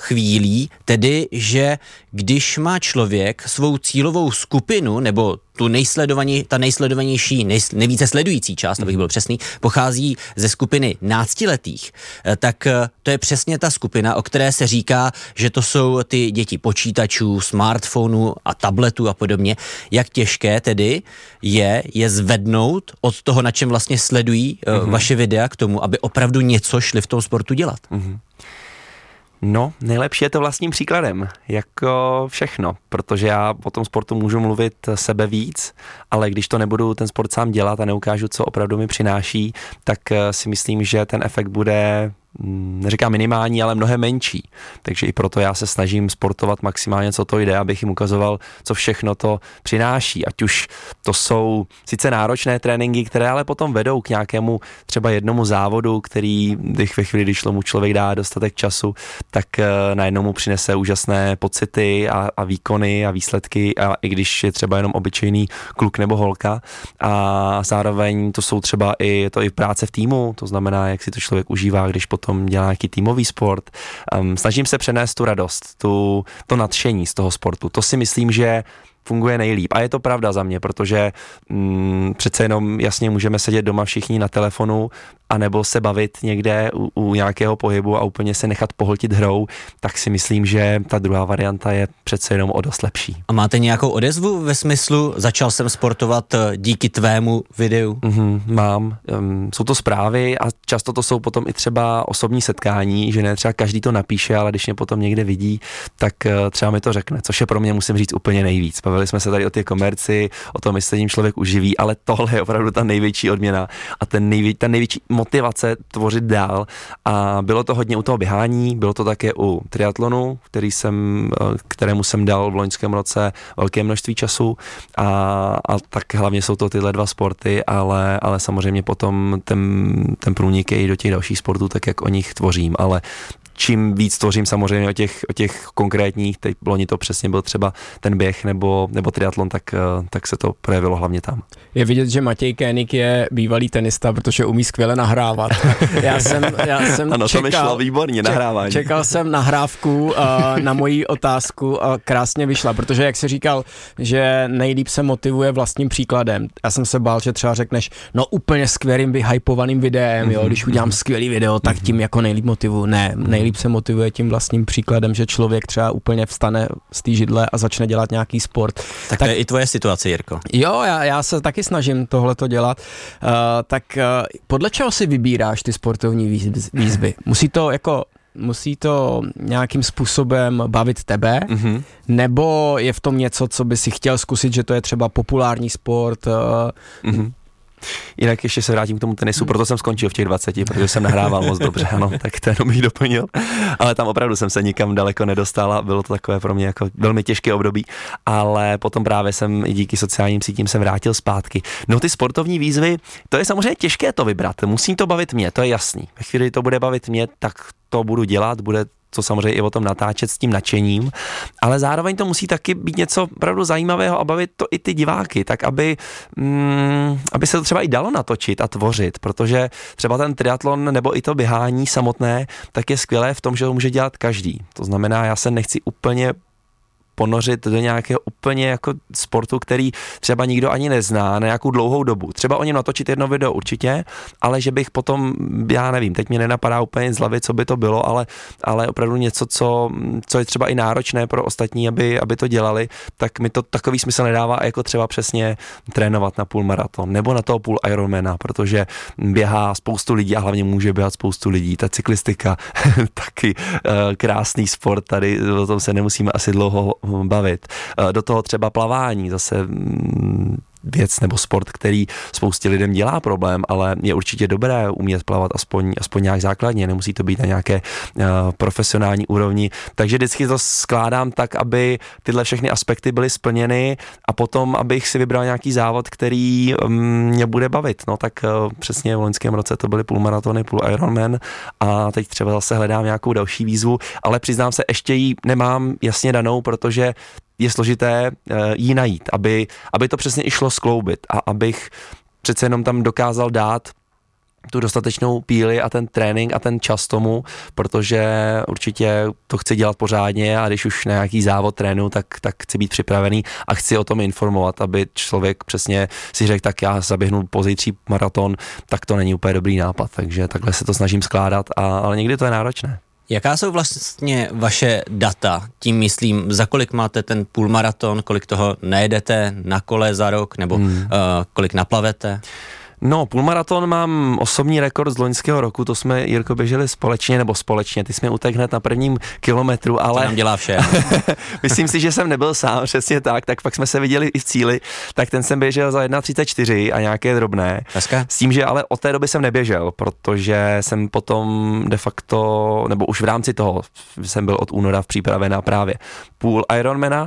Speaker 2: chvílí, tedy, že když má člověk svou cílovou skupinu nebo ta nejsledovanější, nejvíce sledující část, abych byl přesný, pochází ze skupiny náctiletých, tak to je přesně ta skupina, o které se říká, že to jsou ty děti počítačů, smartphonů a tabletů a podobně. Jak těžké tedy je zvednout od toho, na čem vlastně sledují vaše videa k tomu, aby opravdu něco šli v tom sportu dělat?
Speaker 4: No, nejlepší je to vlastním příkladem, jako všechno, protože já o tom sportu můžu mluvit sebe víc, ale když to nebudu ten sport sám dělat a neukážu, co opravdu mi přináší, tak si myslím, že ten efekt bude, neříkám minimální, ale mnohem menší. Takže i proto já se snažím sportovat maximálně, co to jde, abych jim ukazoval, co všechno to přináší. Ať už to jsou sice náročné tréninky, které ale potom vedou k nějakému třeba jednomu závodu, který ve chvíli, když mu člověk dá dostatek času, tak najednou mu přinese úžasné pocity a výkony a výsledky, a i když je třeba jenom obyčejný kluk nebo holka. A zároveň to jsou třeba i práce v týmu, to znamená, jak si to člověk užívá, když potom dělá nějaký týmový sport. Snažím se přenést tu radost, to nadšení z toho sportu. To si myslím, že funguje nejlíp. A je to pravda za mě, protože přece jenom jasně můžeme sedět doma všichni na telefonu anebo se bavit někde u nějakého pohybu a úplně se nechat pohltit hrou, tak si myslím, že ta druhá varianta je přece jenom o dost lepší.
Speaker 2: A máte nějakou odezvu ve smyslu, začal jsem sportovat díky tvému videu?
Speaker 4: Mám. Jsou to zprávy a často to jsou potom i třeba osobní setkání, že ne třeba každý to napíše, ale když mě potom někde vidí, tak třeba mi to řekne, což je pro mě, musím říct, úplně nejvíc. Bavili jsme se tady o té komerci, o tom, jestli se tím člověk uživí, ale tohle je opravdu ta největší odměna a ta největší motivace tvořit dál. A bylo to hodně u toho běhání, bylo to také u triatlonu, kterému jsem dal v loňském roce velké množství času a tak hlavně jsou to tyhle dva sporty, ale samozřejmě potom ten průnik je i do těch dalších sportů, tak jak o nich tvořím, ale čím víc tvořím samozřejmě o těch konkrétních, teď loni to přesně byl třeba ten běh nebo triatlon, tak se to projevilo hlavně tam.
Speaker 3: Je vidět, že Matěj Koenig je bývalý tenista, protože umí skvěle nahrávat. Já jsem
Speaker 4: ano, to mi šlo výborně, nahrávání.
Speaker 3: Čekal jsem nahrávku na moji otázku a krásně vyšla, protože jak jsi říkal, že nejlíp se motivuje vlastním příkladem. Já jsem se bál, že třeba řekneš, no úplně skvělým vyhypovaným videem, jo, když udělám skvělý video, tak tím jako nejlíp motivuju. Ne, nejlíp se motivuje tím vlastním příkladem, že člověk třeba úplně vstane z té židle a začne dělat nějaký sport.
Speaker 2: Tak to je i tvoje situace, Jirko.
Speaker 3: Jo, já se taky snažím tohleto dělat. Tak podle čeho si vybíráš ty sportovní výzvy? Musí to nějakým způsobem bavit tebe? Nebo je v tom něco, co by si chtěl zkusit, že to je třeba populární sport?
Speaker 4: Jinak ještě se vrátím k tomu tenisu, proto jsem skončil v těch 20, protože jsem nahrával moc dobře, ano, tak to jenom bych doplnil. Ale tam opravdu jsem se nikam daleko nedostal a bylo to takové pro mě jako velmi těžké období, ale potom právě jsem i díky sociálním sítím se vrátil zpátky. No ty sportovní výzvy, to je samozřejmě těžké to vybrat, musím to bavit mě, to je jasný. Ve chvíli, kdy to bude bavit mě, tak to budu dělat, bude to samozřejmě i o tom natáčet s tím nadšením, ale zároveň to musí taky být něco opravdu zajímavého a bavit to i ty diváky, tak aby se to třeba i dalo natočit a tvořit, protože třeba ten triatlon nebo i to běhání samotné, tak je skvělé v tom, že to může dělat každý. To znamená, já se nechci úplně ponořit do nějakého úplně jako sportu, který třeba nikdo ani nezná na nějakou dlouhou dobu. Třeba o něm natočit jedno video určitě, ale že bych potom, já nevím, teď mě nenapadá úplně z hlavy, co by to bylo, ale opravdu něco, co je třeba i náročné pro ostatní, aby to dělali, tak mi to takový smysl nedává jako třeba přesně trénovat na půlmaraton nebo na toho půl Ironmana, protože běhá spoustu lidí a hlavně může běhat spoustu lidí. Ta cyklistika, taky krásný sport, tady o tom se nemusíme asi dlouho bavit. Do toho třeba plavání, zase věc nebo sport, který spoustě lidem dělá problém, ale je určitě dobré umět plavat aspoň nějak základně, nemusí to být na nějaké profesionální úrovni. Takže vždycky to skládám tak, aby tyhle všechny aspekty byly splněny a potom, abych si vybral nějaký závod, který mě bude bavit. No tak přesně v loňském roce to byly půlmaratony, půl Ironman a teď třeba zase hledám nějakou další výzvu, ale přiznám se, ještě ji nemám jasně danou, protože je složité jí najít, aby to přesně i šlo skloubit a abych přece jenom tam dokázal dát tu dostatečnou píli a ten trénink a ten čas tomu, protože určitě to chci dělat pořádně a když už na nějaký závod trénu, tak chci být připravený a chci o tom informovat, aby člověk přesně si řekl, tak já zaběhnu pozítří maraton, tak to není úplně dobrý nápad, takže takhle se to snažím skládat, ale někdy to je náročné.
Speaker 2: Jaká jsou vlastně vaše data? Tím myslím, za kolik máte ten půlmaraton, kolik toho nejedete na kole za rok, nebo kolik naplavete?
Speaker 4: No, půlmaraton mám osobní rekord z loňského roku, to jsme, Jirko, běželi společně, ty jsme utek hned na prvním kilometru, ale...
Speaker 2: To nám dělá vše.
Speaker 4: Myslím si, že jsem nebyl sám, přesně tak pak jsme se viděli i v cíli, tak ten jsem běžel za 1,34 a nějaké drobné.
Speaker 2: Dneska?
Speaker 4: S tím, že ale od té doby jsem neběžel, protože jsem potom de facto, nebo už v rámci toho jsem byl od února v přípravě na právě půl Ironmana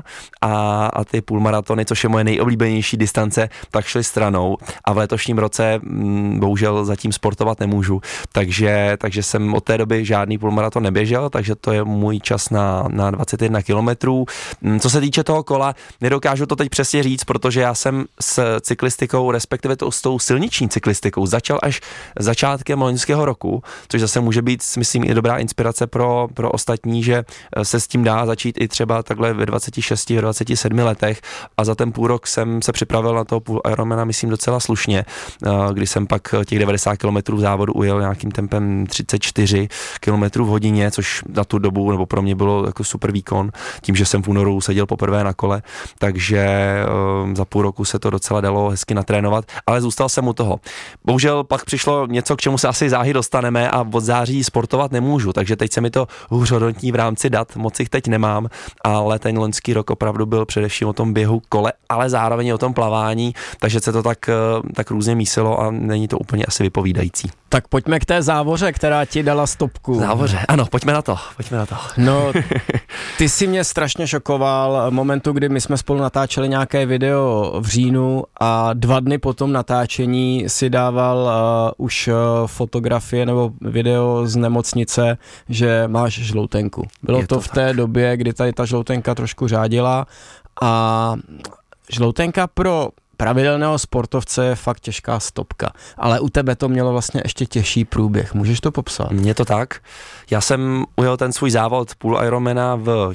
Speaker 4: a ty půlmaratony, což je moje nejoblíbenější distance, tak šly stranou a v letošním roce bohužel zatím sportovat nemůžu, takže jsem od té doby žádný půlmaraton neběžel, takže to je můj čas na 21 kilometrů. Co se týče toho kola, nedokážu to teď přesně říct, protože já jsem s cyklistikou, respektive s tou silniční cyklistikou začal až začátkem loňského roku, což zase může být, myslím, i dobrá inspirace pro ostatní, že se s tím dá začít i třeba takhle ve 26, 27 letech a za ten půl rok jsem se připravil na toho půl Ironmana, myslím, docela slušně, kdy jsem pak těch 90 km závodu ujel nějakým tempem 34 km v hodině, což na tu dobu, nebo pro mě bylo jako super výkon, tím, že jsem v únoru seděl poprvé na kole, takže za půl roku se to docela dalo hezky natrénovat, ale zůstal jsem u toho. Bohužel pak přišlo něco, k čemu se asi záhy dostaneme a od září sportovat nemůžu, takže teď se mi to hůř hodnotí v rámci dat, moc jich teď nemám, ale ten loňský rok opravdu byl především o tom běhu kole, ale zároveň o tom plavání, takže se to tak různě mísilo a není to úplně asi vypovídající.
Speaker 3: Tak pojďme k té závoře, která ti dala stopku.
Speaker 4: Závoře, ano, pojďme na to.
Speaker 3: No, ty si mě strašně šokoval momentu, kdy my jsme spolu natáčeli nějaké video v říjnu a 2 dny po tom natáčení si dával už fotografie nebo video z nemocnice, že máš žloutenku. Bylo to v té době, kdy tady ta žloutenka trošku řádila a žloutenka pro pravidelného sportovce je fakt těžká stopka, ale u tebe to mělo vlastně ještě těžší průběh. Můžeš to popsat?
Speaker 4: Je to tak. Já jsem ujel ten svůj závod půl Ironmana v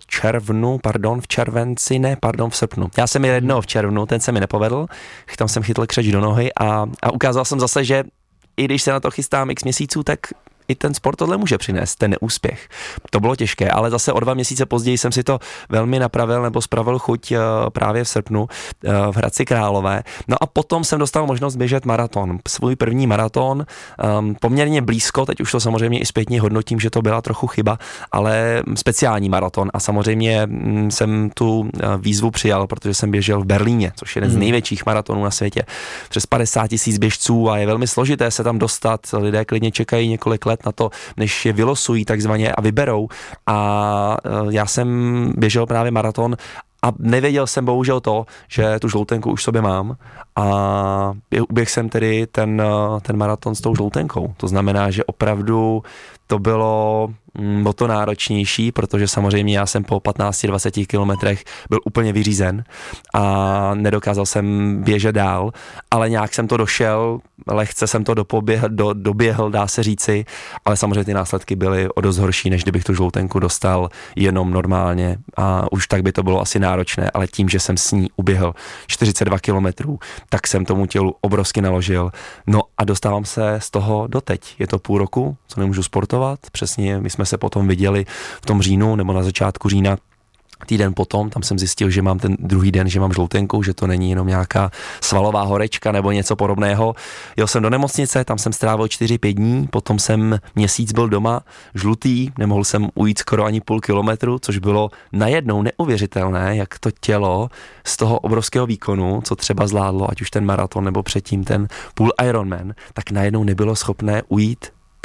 Speaker 4: srpnu. Já jsem jel jednoho v červnu, ten se mi nepovedl, tam jsem chytl křeč do nohy a ukázal jsem zase, že i když se na to chystám x měsíců, tak i ten sport tohle může přinést, ten neúspěch. To bylo těžké, ale zase o 2 měsíce později jsem si to velmi napravil nebo spravil chuť právě v srpnu v Hradci Králové. No a potom jsem dostal možnost běžet maraton. Svůj první maraton, poměrně blízko, teď už to samozřejmě i zpětně hodnotím, že to byla trochu chyba, ale speciální maraton a samozřejmě jsem tu výzvu přijal, protože jsem běžel v Berlíně, což je jeden z největších maratonů na světě. Přes 50 000 běžců a je velmi složité se tam dostat. Lidé klidně čekají několik let na to, než je vylosují takzvaně a vyberou. A já jsem běžel právě maraton a nevěděl jsem bohužel to, že tu žloutenku už sobě mám a uběhl jsem tedy ten maraton s tou žloutenkou. To znamená, že opravdu to bylo o to náročnější, protože samozřejmě já jsem po 15-20 kilometrech byl úplně vyřízen a nedokázal jsem běžet dál, ale nějak jsem to došel, lehce jsem to doběhl, dá se říci, ale samozřejmě ty následky byly o dost horší, než kdybych tu žloutenku dostal jenom normálně a už tak by to bylo asi náročné, ale tím, že jsem s ní uběhl 42 kilometrů, tak jsem tomu tělu obrovsky naložil. No a dostávám se z toho doteď. Je to půl roku, co nemůžu sportovat, přesně my jsme se potom viděli v tom říjnu nebo na začátku října. Týden potom, tam jsem zjistil, že mám ten druhý den, že mám žloutenku, že to není jenom nějaká svalová horečka nebo něco podobného. Jel jsem do nemocnice, tam jsem strávil 4-5 dní, potom jsem měsíc byl doma, žlutý, nemohl jsem ujít skoro ani půl kilometru, což bylo najednou neuvěřitelné, jak to tělo z toho obrovského výkonu, co třeba zvládlo, ať už ten maraton nebo předtím ten půl Ironman, tak najednou nebylo schopné ujít půl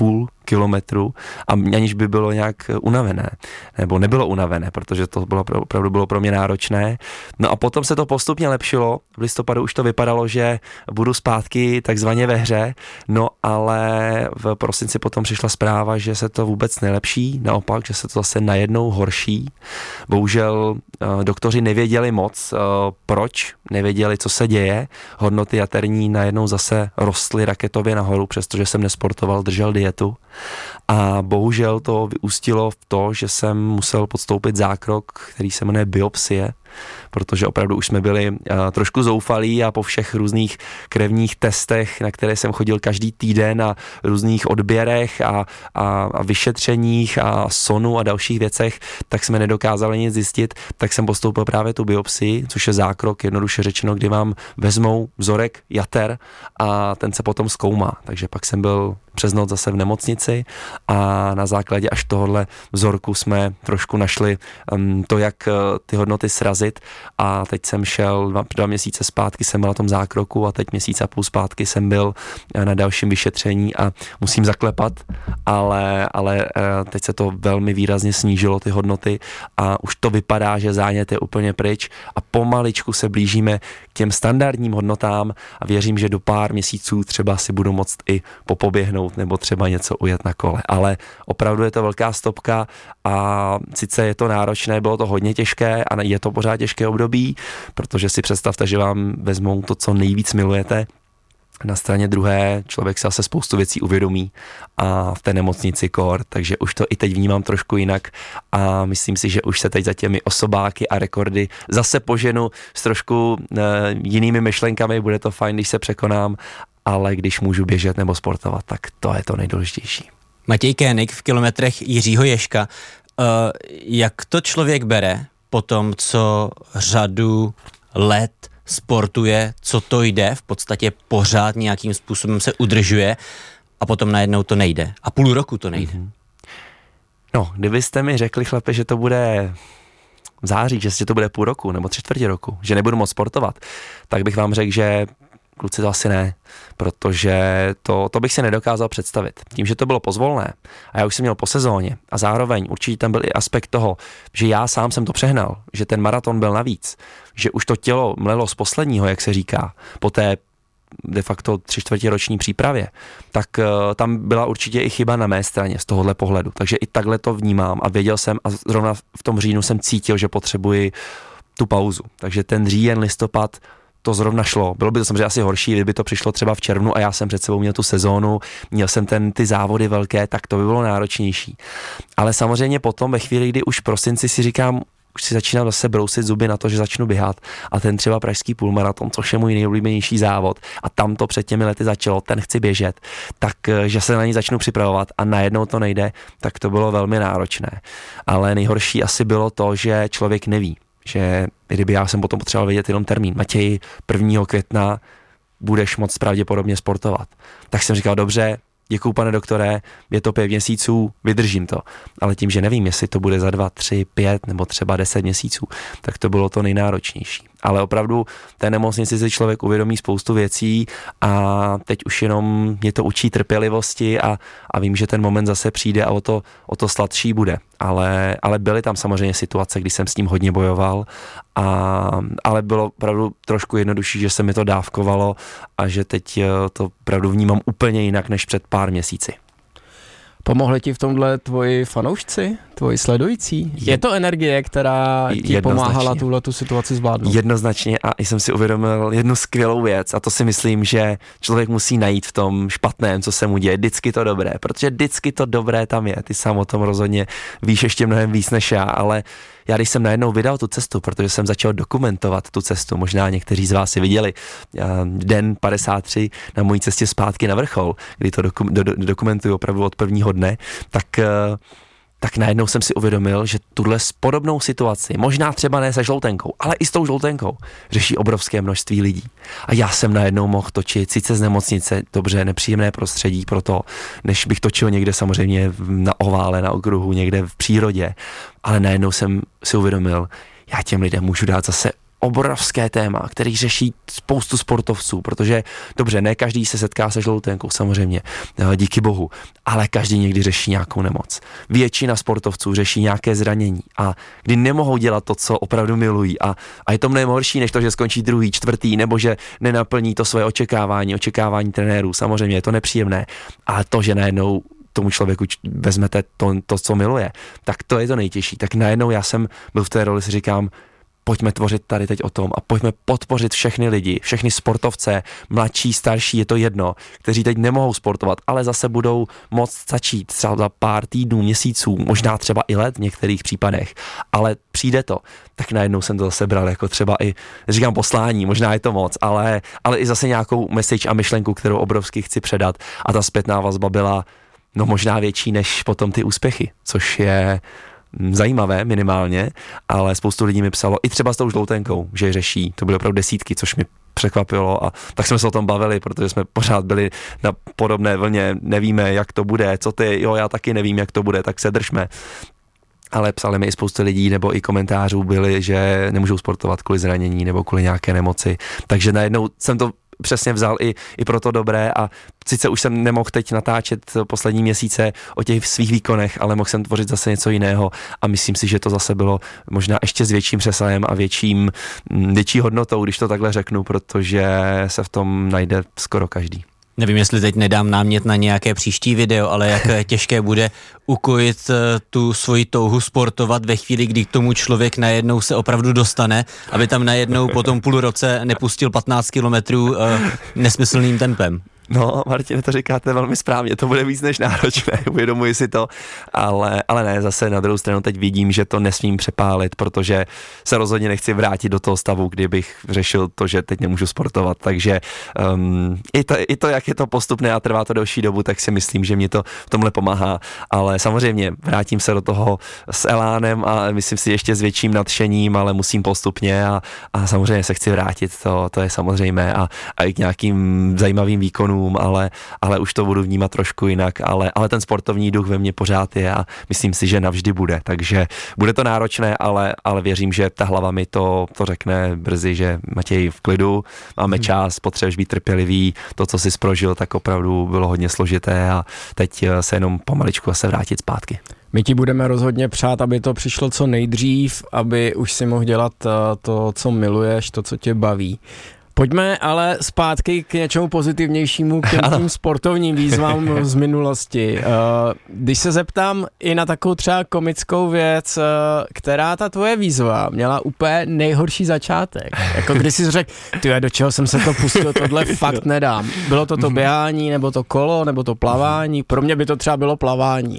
Speaker 4: kilometrů a aniž by bylo nějak unavené, nebo nebylo unavené, protože to bylo opravdu bylo pro mě náročné. No a potom se to postupně lepšilo, v listopadu už to vypadalo, že budu zpátky takzvaně ve hře, no ale v prosinci potom přišla zpráva, že se to vůbec nelepší, naopak, že se to zase najednou horší. Bohužel doktoři nevěděli moc, proč, nevěděli, co se děje, hodnoty jaterní najednou zase rostly raketově nahoru, přestože jsem nesportoval, držel dietu. A bohužel to vyústilo v to, že jsem musel podstoupit zákrok, který se jmenuje biopsie, protože opravdu už jsme byli trošku zoufalí a po všech různých krevních testech, na které jsem chodil každý týden a různých odběrech a vyšetřeních a sonu a dalších věcech, tak jsme nedokázali nic zjistit, tak jsem postoupil právě tu biopsii, což je zákrok, jednoduše řečeno, kdy vám vezmou vzorek jater a ten se potom zkoumá. Takže pak jsem byl přes noc zase v nemocnici a na základě až tohohle vzorku jsme trošku našli to, jak ty hodnoty srazit a teď jsem šel 2 měsíce zpátky, jsem byl na tom zákroku a teď měsíc a půl zpátky jsem byl na dalším vyšetření a musím zaklepat, ale teď se to velmi výrazně snížilo ty hodnoty a už to vypadá, že zánět je úplně pryč a pomaličku se blížíme k těm standardním hodnotám a věřím, že do pár měsíců třeba si budu moct i popoběhnout nebo třeba něco ujet na kole, ale opravdu je to velká stopka a sice je to náročné, bylo to hodně těžké a je to pořád těžké období, protože si představte, že vám vezmou to, co nejvíc milujete. Na straně druhé člověk se zase spoustu věcí uvědomí a v té nemocnici kor, takže už to i teď vnímám trošku jinak a myslím si, že už se teď za těmi osobáky a rekordy zase poženu s trošku jinými myšlenkami, bude to fajn, když se překonám, ale když můžu běžet nebo sportovat, tak to je to nejdůležitější.
Speaker 2: Matěj Koenig v kilometrech Jiřího Ježka. Jak to člověk bere po tom, co řadu let sportuje, co to jde, v podstatě pořád nějakým způsobem se udržuje a potom najednou to nejde. A půl roku to nejde.
Speaker 4: No, kdybyste mi řekli, chlapi, že to bude v září, že to bude půl roku nebo 3/4 roku, že nebudu moc sportovat, tak bych vám řekl, že kluci to asi ne, protože to bych si nedokázal představit. Tím, že to bylo pozvolné a já už jsem měl po sezóně a zároveň určitě tam byl i aspekt toho, že já sám jsem to přehnal, že ten maraton byl navíc, že už to tělo mlelo z posledního, jak se říká, po té de facto 3/4 roční přípravě, tak tam byla určitě i chyba na mé straně z tohohle pohledu. Takže i takhle to vnímám a věděl jsem a zrovna v tom říjnu jsem cítil, že potřebuji tu pauzu. Takže ten říjen, listopad to zrovna šlo. Bylo by to samozřejmě asi horší, kdyby to přišlo třeba v červnu a já jsem před sebou měl tu sezónu, měl jsem ty závody velké, tak to by bylo náročnější. Ale samozřejmě potom ve chvíli, kdy už v prosinci si říkám, už si začínám zase brousit zuby na to, že začnu běhat a ten třeba pražský půlmaraton, což je můj nejoblíbenější závod a tam to před těmi lety začalo, ten chci běžet, takže se na ní začnu připravovat a najednou to nejde, tak to bylo velmi náročné. Ale nejhorší asi bylo to, že člověk neví, že kdyby já jsem potom potřeboval vědět jenom termín. Matěj, 1. května budeš moc pravděpodobně sportovat. Tak jsem říkal, dobře, děkuju, pane doktore, je to 5 měsíců, vydržím to. Ale tím, že nevím, jestli to bude za 2, 3, 5 nebo třeba 10 měsíců, tak to bylo to nejnáročnější. Ale opravdu v té nemocnici si člověk uvědomí spoustu věcí a teď už jenom mě to učí trpělivosti a vím, že ten moment zase přijde a o to sladší bude. Ale byly tam samozřejmě situace, kdy jsem s ním hodně bojoval, ale bylo opravdu trošku jednodušší, že se mi to dávkovalo a že teď to opravdu vnímám úplně jinak než před pár měsíci.
Speaker 3: Pomohli ti v tomhle tvoji fanoušci, tvoji sledující? Je to energie, která ti pomáhala tuhletu situaci zvládnout?
Speaker 4: Jednoznačně a jsem si uvědomil jednu skvělou věc a to si myslím, že člověk musí najít v tom špatném, co se mu děje, vždycky to dobré, protože vždycky to dobré tam je, ty sám o tom rozhodně víš ještě mnohem víc než já, ale já když jsem najednou vydal tu cestu, protože jsem začal dokumentovat tu cestu, možná někteří z vás si viděli, den 53 na mojí cestě zpátky na vrchol, kdy to dokumentuju opravdu od prvního dne, tak najednou jsem si uvědomil, že tuhle podobnou situaci, možná třeba ne se žloutenkou, ale i s tou žloutenkou, řeší obrovské množství lidí. A já jsem najednou mohl točit, sice z nemocnice, dobře, nepříjemné prostředí pro to, než bych točil někde samozřejmě na ovále, na okruhu, někde v přírodě, ale najednou jsem si uvědomil, já těm lidem můžu dát zase obrovské téma, který řeší spoustu sportovců, protože dobře, ne každý se setká se žloutenkou, samozřejmě, díky bohu, ale každý někdy řeší nějakou nemoc. Většina sportovců řeší nějaké zranění a kdy nemohou dělat to, co opravdu milují a je to mnohem horší, než to, že skončí druhý, čtvrtý, nebo že nenaplní to svoje očekávání trenérů, samozřejmě je to nepříjemné, ale to, že najednou tomu člověku vezmete to, co miluje, tak to je to nejtěžší. Tak najednou já jsem byl v té roli, si říkám, pojďme tvořit tady teď o tom a pojďme podpořit všechny lidi, všechny sportovce, mladší, starší, je to jedno, kteří teď nemohou sportovat, ale zase budou moct začít třeba za pár týdnů, měsíců, možná třeba i let v některých případech, ale přijde to. Tak najednou jsem to zase bral jako třeba i, říkám poslání, možná je to moc, ale i zase nějakou message a myšlenku, kterou obrovsky chci předat a ta zpětná vazba byla možná větší než potom ty úspěchy, což je zajímavé minimálně, ale spoustu lidí mi psalo i třeba s tou žloutenkou, že řeší, to byly opravdu desítky, což mě překvapilo a tak jsme se o tom bavili, protože jsme pořád byli na podobné vlně, nevíme, jak to bude, co ty, já taky nevím, jak to bude, tak se držme. Ale psali mi i spoustu lidí, nebo i komentářů byly, že nemůžou sportovat kvůli zranění nebo kvůli nějaké nemoci, takže najednou jsem to přesně vzal i pro to dobré a sice už jsem nemohl teď natáčet poslední měsíce o těch svých výkonech, ale mohl jsem tvořit zase něco jiného a myslím si, že to zase bylo možná ještě s větším přesahem a větší hodnotou, když to takhle řeknu, protože se v tom najde skoro každý.
Speaker 2: Nevím, jestli teď nedám námět na nějaké příští video, ale jak těžké bude ukojit tu svoji touhu sportovat ve chvíli, kdy k tomu člověk najednou se opravdu dostane, aby tam najednou po tom půl roce nepustil 15 kilometrů nesmyslným tempem.
Speaker 4: No, Martine, to říkáte velmi správně, to bude víc než náročné, uvědomuji si to, ale ne, zase na druhou stranu teď vidím, že to nesmím přepálit, protože se rozhodně nechci vrátit do toho stavu, kdy bych řešil to, že teď nemůžu sportovat, takže i to, jak je to postupné a trvá to delší dobu, tak si myslím, že mě to v tomhle pomáhá, ale samozřejmě vrátím se do toho s elánem a myslím si ještě s větším nadšením, ale musím postupně a samozřejmě se chci vrátit, to je samozřejmé a i k nějakým zajímavým výkonům, ale už to budu vnímat trošku jinak, ale ten sportovní duch ve mně pořád je a myslím si, že navždy bude, takže bude to náročné, ale věřím, že ta hlava mi to řekne brzy, že Matěj v klidu, máme čas, potřebuješ být trpělivý, to, co jsi prožil, tak opravdu bylo hodně složité a teď se jenom pomaličku se vrátit zpátky.
Speaker 3: My ti budeme rozhodně přát, aby to přišlo co nejdřív, aby už si mohl dělat to, co miluješ, to, co tě baví. Pojďme ale zpátky k něčemu pozitivnějšímu, k těm sportovním výzvám z minulosti. Když se zeptám i na takovou třeba komickou věc, která ta tvoje výzva měla úplně nejhorší začátek. Jako když jsi řekl, do čeho jsem se to pustil, tohle fakt nedám. Bylo to běhání, nebo to kolo, nebo to plavání? Pro mě by to třeba bylo plavání.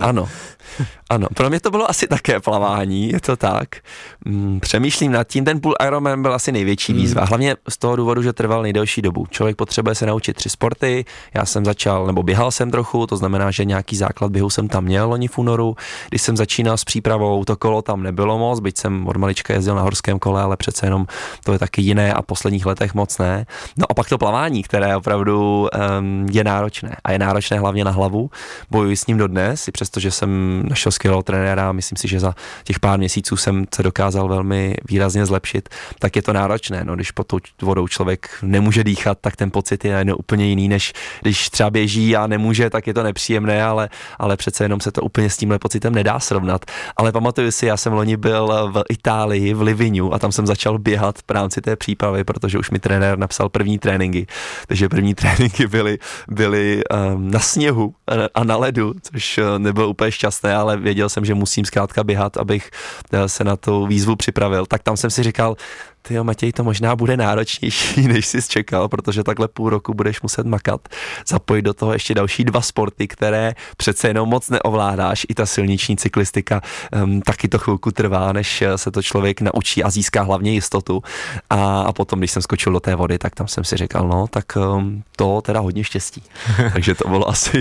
Speaker 4: Ano, pro mě to bylo asi také plavání, je to tak. Přemýšlím nad tím, ten půl Ironman byl asi největší výzva, hlavně z toho důvodu, že trval nejdelší dobu. Člověk potřebuje se naučit 3 sporty, já jsem běhal jsem trochu, to znamená, že nějaký základ běhu jsem tam měl loni v únoru. Když jsem začínal s přípravou, to kolo tam nebylo moc, byť jsem od malička jezdil na horském kole, ale přece jenom to je taky jiné a v posledních letech moc ne. No a pak to plavání, které opravdu je náročné a je náročné hlavně na hlavu. Bojuji s ním dodnes, i přestože jsem našel skvělého trenéra, myslím si, že za těch pár měsíců jsem se dokázal velmi výrazně zlepšit, tak je to náročné. No, když pod tou vodou člověk nemůže dýchat, tak ten pocit je úplně jiný, než když třeba běží a nemůže, tak je to nepříjemné, ale přece jenom se to úplně s tímhle pocitem nedá srovnat. Ale pamatuju si, já jsem loni byl v Itálii, v Livignu a tam jsem začal běhat v rámci té přípravy, protože už mi trenér napsal první tréninky. Takže první tréninky byly na sněhu a na ledu, což nebylo úplně šťastné, ale věděl jsem, že musím zkrátka běhat, abych se na tu výzvu připravil. Tak tam jsem si říkal, Matěj, to možná bude náročnější, než jsi čekal, protože takhle půl roku budeš muset makat. Zapojit do toho ještě další 2 sporty, které přece jenom moc neovládáš. I ta silniční cyklistika, taky to chvilku trvá, než se to člověk naučí a získá hlavně jistotu. A potom, když jsem skočil do té vody, tak tam jsem si říkal, tak to teda hodně štěstí. Takže to bylo asi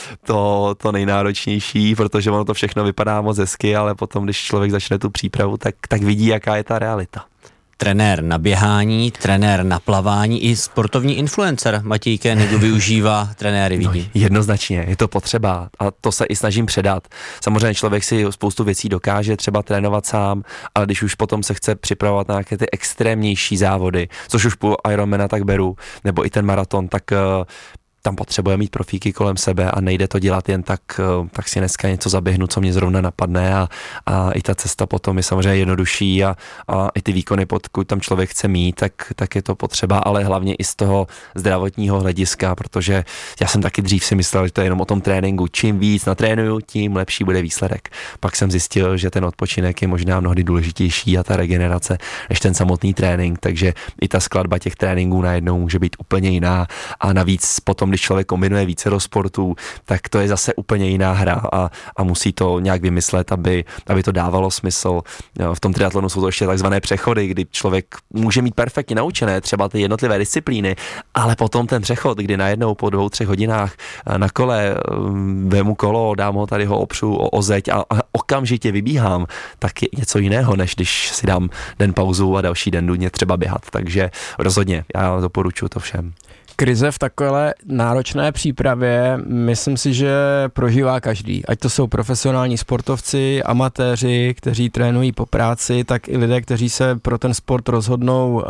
Speaker 4: to nejnáročnější, protože ono to všechno vypadá moc hezky, ale potom, když člověk začne tu přípravu, tak vidí, jaká je ta realita.
Speaker 2: Trenér na běhání, trenér na plavání i sportovní influencer Matěj Koenig využívá trenéry, vidí.
Speaker 4: No, jednoznačně, je to potřeba a to se i snažím předat. Samozřejmě člověk si spoustu věcí dokáže třeba trénovat sám, ale když už potom se chce připravovat na nějaké ty extrémnější závody, což už po Ironmana tak beru, nebo i ten maraton, tak tam potřebuje mít profíky kolem sebe a nejde to dělat jen tak si dneska něco zaběhnu, co mě zrovna napadne a i ta cesta potom je samozřejmě jednodušší a i ty výkony, pokud tam člověk chce mít, tak je to potřeba, ale hlavně i z toho zdravotního hlediska, protože já jsem taky dřív si myslel, že to je jenom o tom tréninku. Čím víc natrénuju, tím lepší bude výsledek. Pak jsem zjistil, že ten odpočinek je možná mnohdy důležitější a ta regenerace než ten samotný trénink, takže i ta skladba těch tréninků najednou může být úplně jiná a navíc potom, když člověk kombinuje více do sportů, tak to je zase úplně jiná hra a musí to nějak vymyslet, aby to dávalo smysl. V tom triatlonu jsou to ještě takzvané přechody, kdy člověk může mít perfektně naučené třeba ty jednotlivé disciplíny, ale potom ten přechod, kdy najednou po 2-3 hodinách na kole vemu kolo, dám ho tady, ho opřu o zeď a okamžitě vybíhám, tak je něco jiného, než když si dám den pauzu a další den jdu třeba běhat. Takže rozhodně, já doporučuji to všem.
Speaker 3: Krize v takové náročné přípravě, myslím si, že prožívá každý. Ať to jsou profesionální sportovci, amatéři, kteří trénují po práci, tak i lidé, kteří se pro ten sport rozhodnou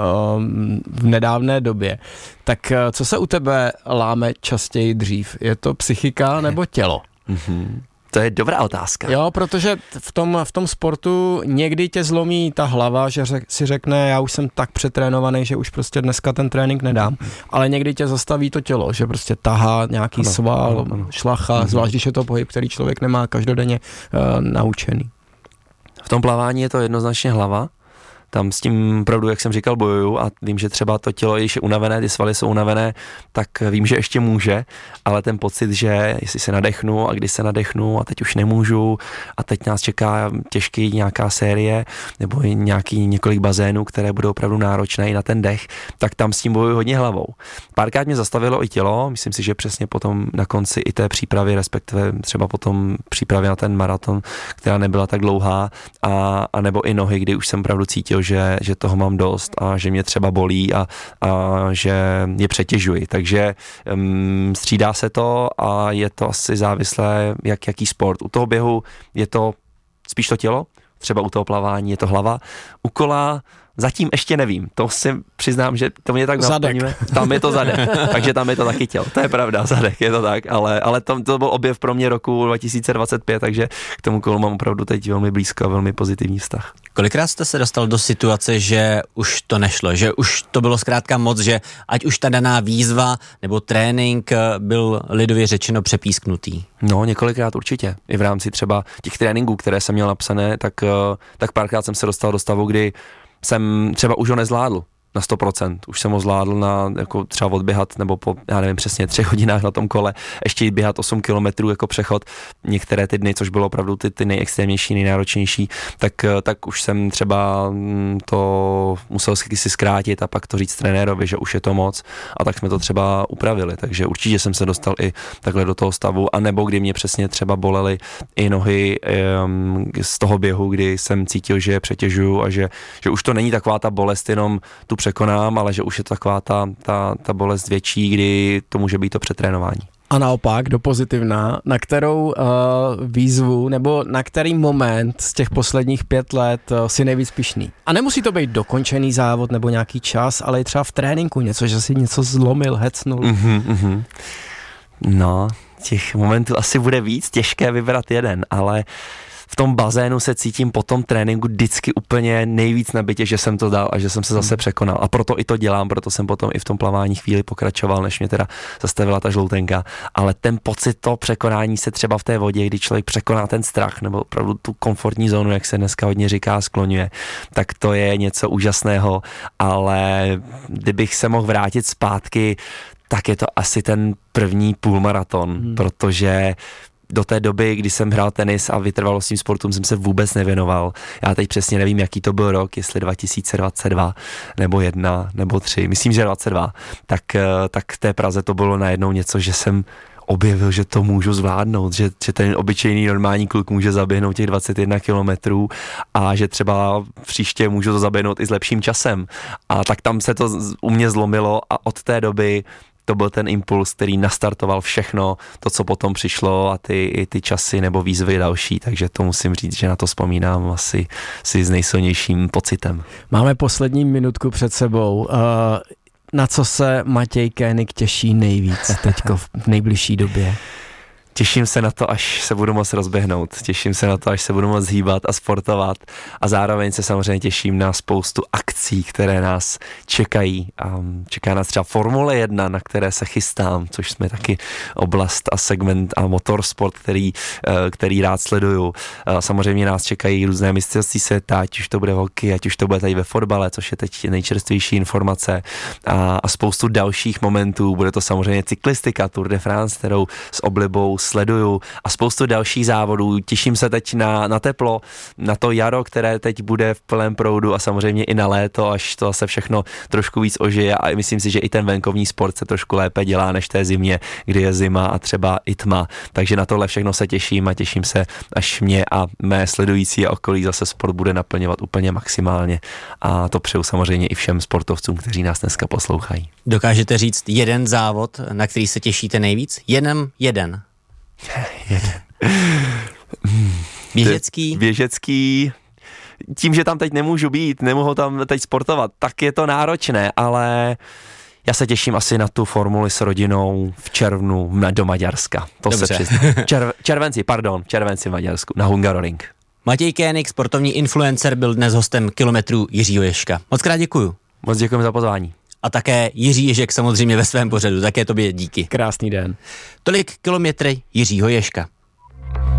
Speaker 3: v nedávné době. Tak co se u tebe láme častěji dřív? Je to psychika nebo tělo?
Speaker 4: To je dobrá otázka.
Speaker 3: Jo, protože v tom sportu někdy tě zlomí ta hlava, že si řekne, já už jsem tak přetrénovaný, že už prostě dneska ten trénink nedám, ale někdy tě zastaví to tělo, že prostě tahá nějaký sval, šlacha, zvlášť když je to pohyb, který člověk nemá každodenně naučený.
Speaker 4: V tom plavání je to jednoznačně hlava. Tam s tím opravdu, jak jsem říkal, bojuju a vím, že třeba to tělo, když je unavené, ty svaly jsou unavené, tak vím, že ještě může, ale ten pocit, že jestli se nadechnu a když se nadechnu a teď už nemůžu a teď nás čeká těžký nějaká série nebo několik bazénů, které budou opravdu náročné i na ten dech, tak tam s tím bojuju hodně hlavou. Párkrát mě zastavilo i tělo, myslím si, že přesně potom na konci i té přípravy, respektive třeba potom přípravě na ten maraton, která nebyla tak dlouhá a nebo i nohy, kdy už jsem opravdu cítil, že toho mám dost a že mě třeba bolí a že je přetěžuji. Takže střídá se to a je to asi závislé, jaký sport. U toho běhu je to spíš to tělo, třeba u toho plavání je to hlava. U kola zatím ještě nevím, to si přiznám, že to mě tak
Speaker 3: naplňuje.
Speaker 4: Tam je to zadek, takže tam je to taky tělo. To je pravda, zadek, je to tak, ale to byl objev pro mě roku 2025, takže k tomu kolu mám opravdu teď velmi blízko a velmi pozitivní vztah.
Speaker 2: Kolikrát jste se dostal do situace, že už to nešlo, že už to bylo zkrátka moc, že ať už ta daná výzva nebo trénink byl lidově řečeno přepísknutý?
Speaker 4: No, několikrát určitě. I v rámci třeba těch tréninků, které jsem měl napsané, tak párkrát jsem se dostal do stavu, kdy jsem třeba už ho nezvládl na 100%. Už jsem ho zvládl jako třeba odběhat nebo po, já nevím přesně, 3 hodinách na tom kole, ještě jít běhat 8 kilometrů jako přechod. Některé ty dny, což bylo opravdu ty nejextrémnější, nejnáročnější, tak už jsem třeba to musel si zkrátit a pak to říct trenérovi, že už je to moc a tak jsme to třeba upravili. Takže určitě jsem se dostal i takhle do toho stavu, anebo kdy mě přesně třeba bolely i nohy z toho běhu, kdy jsem cítil, že je přetěžuju a že už to není taková ta bolest jenom tu překonám, ale že už je to taková ta bolest větší, kdy to může být to přetrénování.
Speaker 3: A naopak, do pozitivná, na kterou výzvu nebo na který moment z těch posledních 5 let si nejvíc pyšný? A nemusí to být dokončený závod nebo nějaký čas, ale i třeba v tréninku něco, že si něco zlomil, hecnul.
Speaker 4: No, těch momentů asi bude víc, těžké vybrat jeden, ale v tom bazénu se cítím po tom tréninku vždycky úplně nejvíc nabitě, že jsem to dal a že jsem se zase překonal. A proto i to dělám, proto jsem potom i v tom plavání chvíli pokračoval, než mě teda zastavila ta žloutenka. Ale ten pocit toho překonání se třeba v té vodě, kdy člověk překoná ten strach nebo opravdu tu komfortní zónu, jak se dneska hodně říká, skloňuje, tak to je něco úžasného. Ale kdybych se mohl vrátit zpátky, tak je to asi ten první půlmaraton, protože do té doby, kdy jsem hrál tenis a vytrvalostním sportům jsem se vůbec nevěnoval. Já teď přesně nevím, jaký to byl rok, jestli 2022, nebo 1, nebo 3, myslím, že 22. Tak v té Praze to bylo najednou něco, že jsem objevil, že to můžu zvládnout, že ten obyčejný normální kluk může zaběhnout těch 21 kilometrů a že třeba příště můžu to zaběhnout i s lepším časem. A tak tam se to u mě zlomilo a od té doby to byl ten impuls, který nastartoval všechno, to, co potom přišlo a ty časy nebo výzvy další, takže to musím říct, že na to vzpomínám asi s nejsilnějším pocitem.
Speaker 3: Máme poslední minutku před sebou. Na co se Matěj Koenig těší nejvíc teďko v nejbližší době?
Speaker 4: Těším se na to, až se budu moct rozběhnout, těším se na to, až se budu moct hýbat a sportovat a zároveň se samozřejmě těším na spoustu akcí, které nás čekají. Čeká nás třeba Formule 1, na které se chystám, což jsme taky oblast a segment a motorsport, který rád sleduju. Samozřejmě nás čekají různé mistrovství světa, ať už to bude hokej, ať už to bude tady ve fotbale, což je teď nejčerstvější informace a spoustu dalších momentů. Bude to samozřejmě cyklistika, Tour de France, kterou s oblibou sleduju a spoustu dalších závodů. Těším se teď na teplo, na to jaro, které teď bude v plném proudu a samozřejmě i na léto, až to zase všechno trošku víc ožije a myslím si, že i ten venkovní sport se trošku lépe dělá než té zimě, kdy je zima a třeba i tma. Takže na tohle všechno se těším a těším se, až mě a mé sledující a okolí zase sport bude naplňovat úplně maximálně a to přeju samozřejmě i všem sportovcům, kteří nás dneska poslouchají.
Speaker 2: Dokážete říct jeden závod, na který se těšíte nejvíc? Jeden.
Speaker 4: Běžecký. Tím, že tam teď nemůžu být, nemohu tam teď sportovat, tak je to náročné, ale já se těším asi na tu formuli s rodinou v červnu do Maďarska. To dobře. Se přiznám. Červenci v Maďarsku, na Hungaroring.
Speaker 2: Matěj Koenig, sportovní influencer, byl dnes hostem Kilometrů Jiřího Ježka. Moc krát děkuju.
Speaker 4: Moc děkuji za pozvání.
Speaker 2: A také Jiří Ježek samozřejmě ve svém pořadu, také tobě díky.
Speaker 3: Krásný den.
Speaker 2: Tolik Kilometry Jiřího Ježka.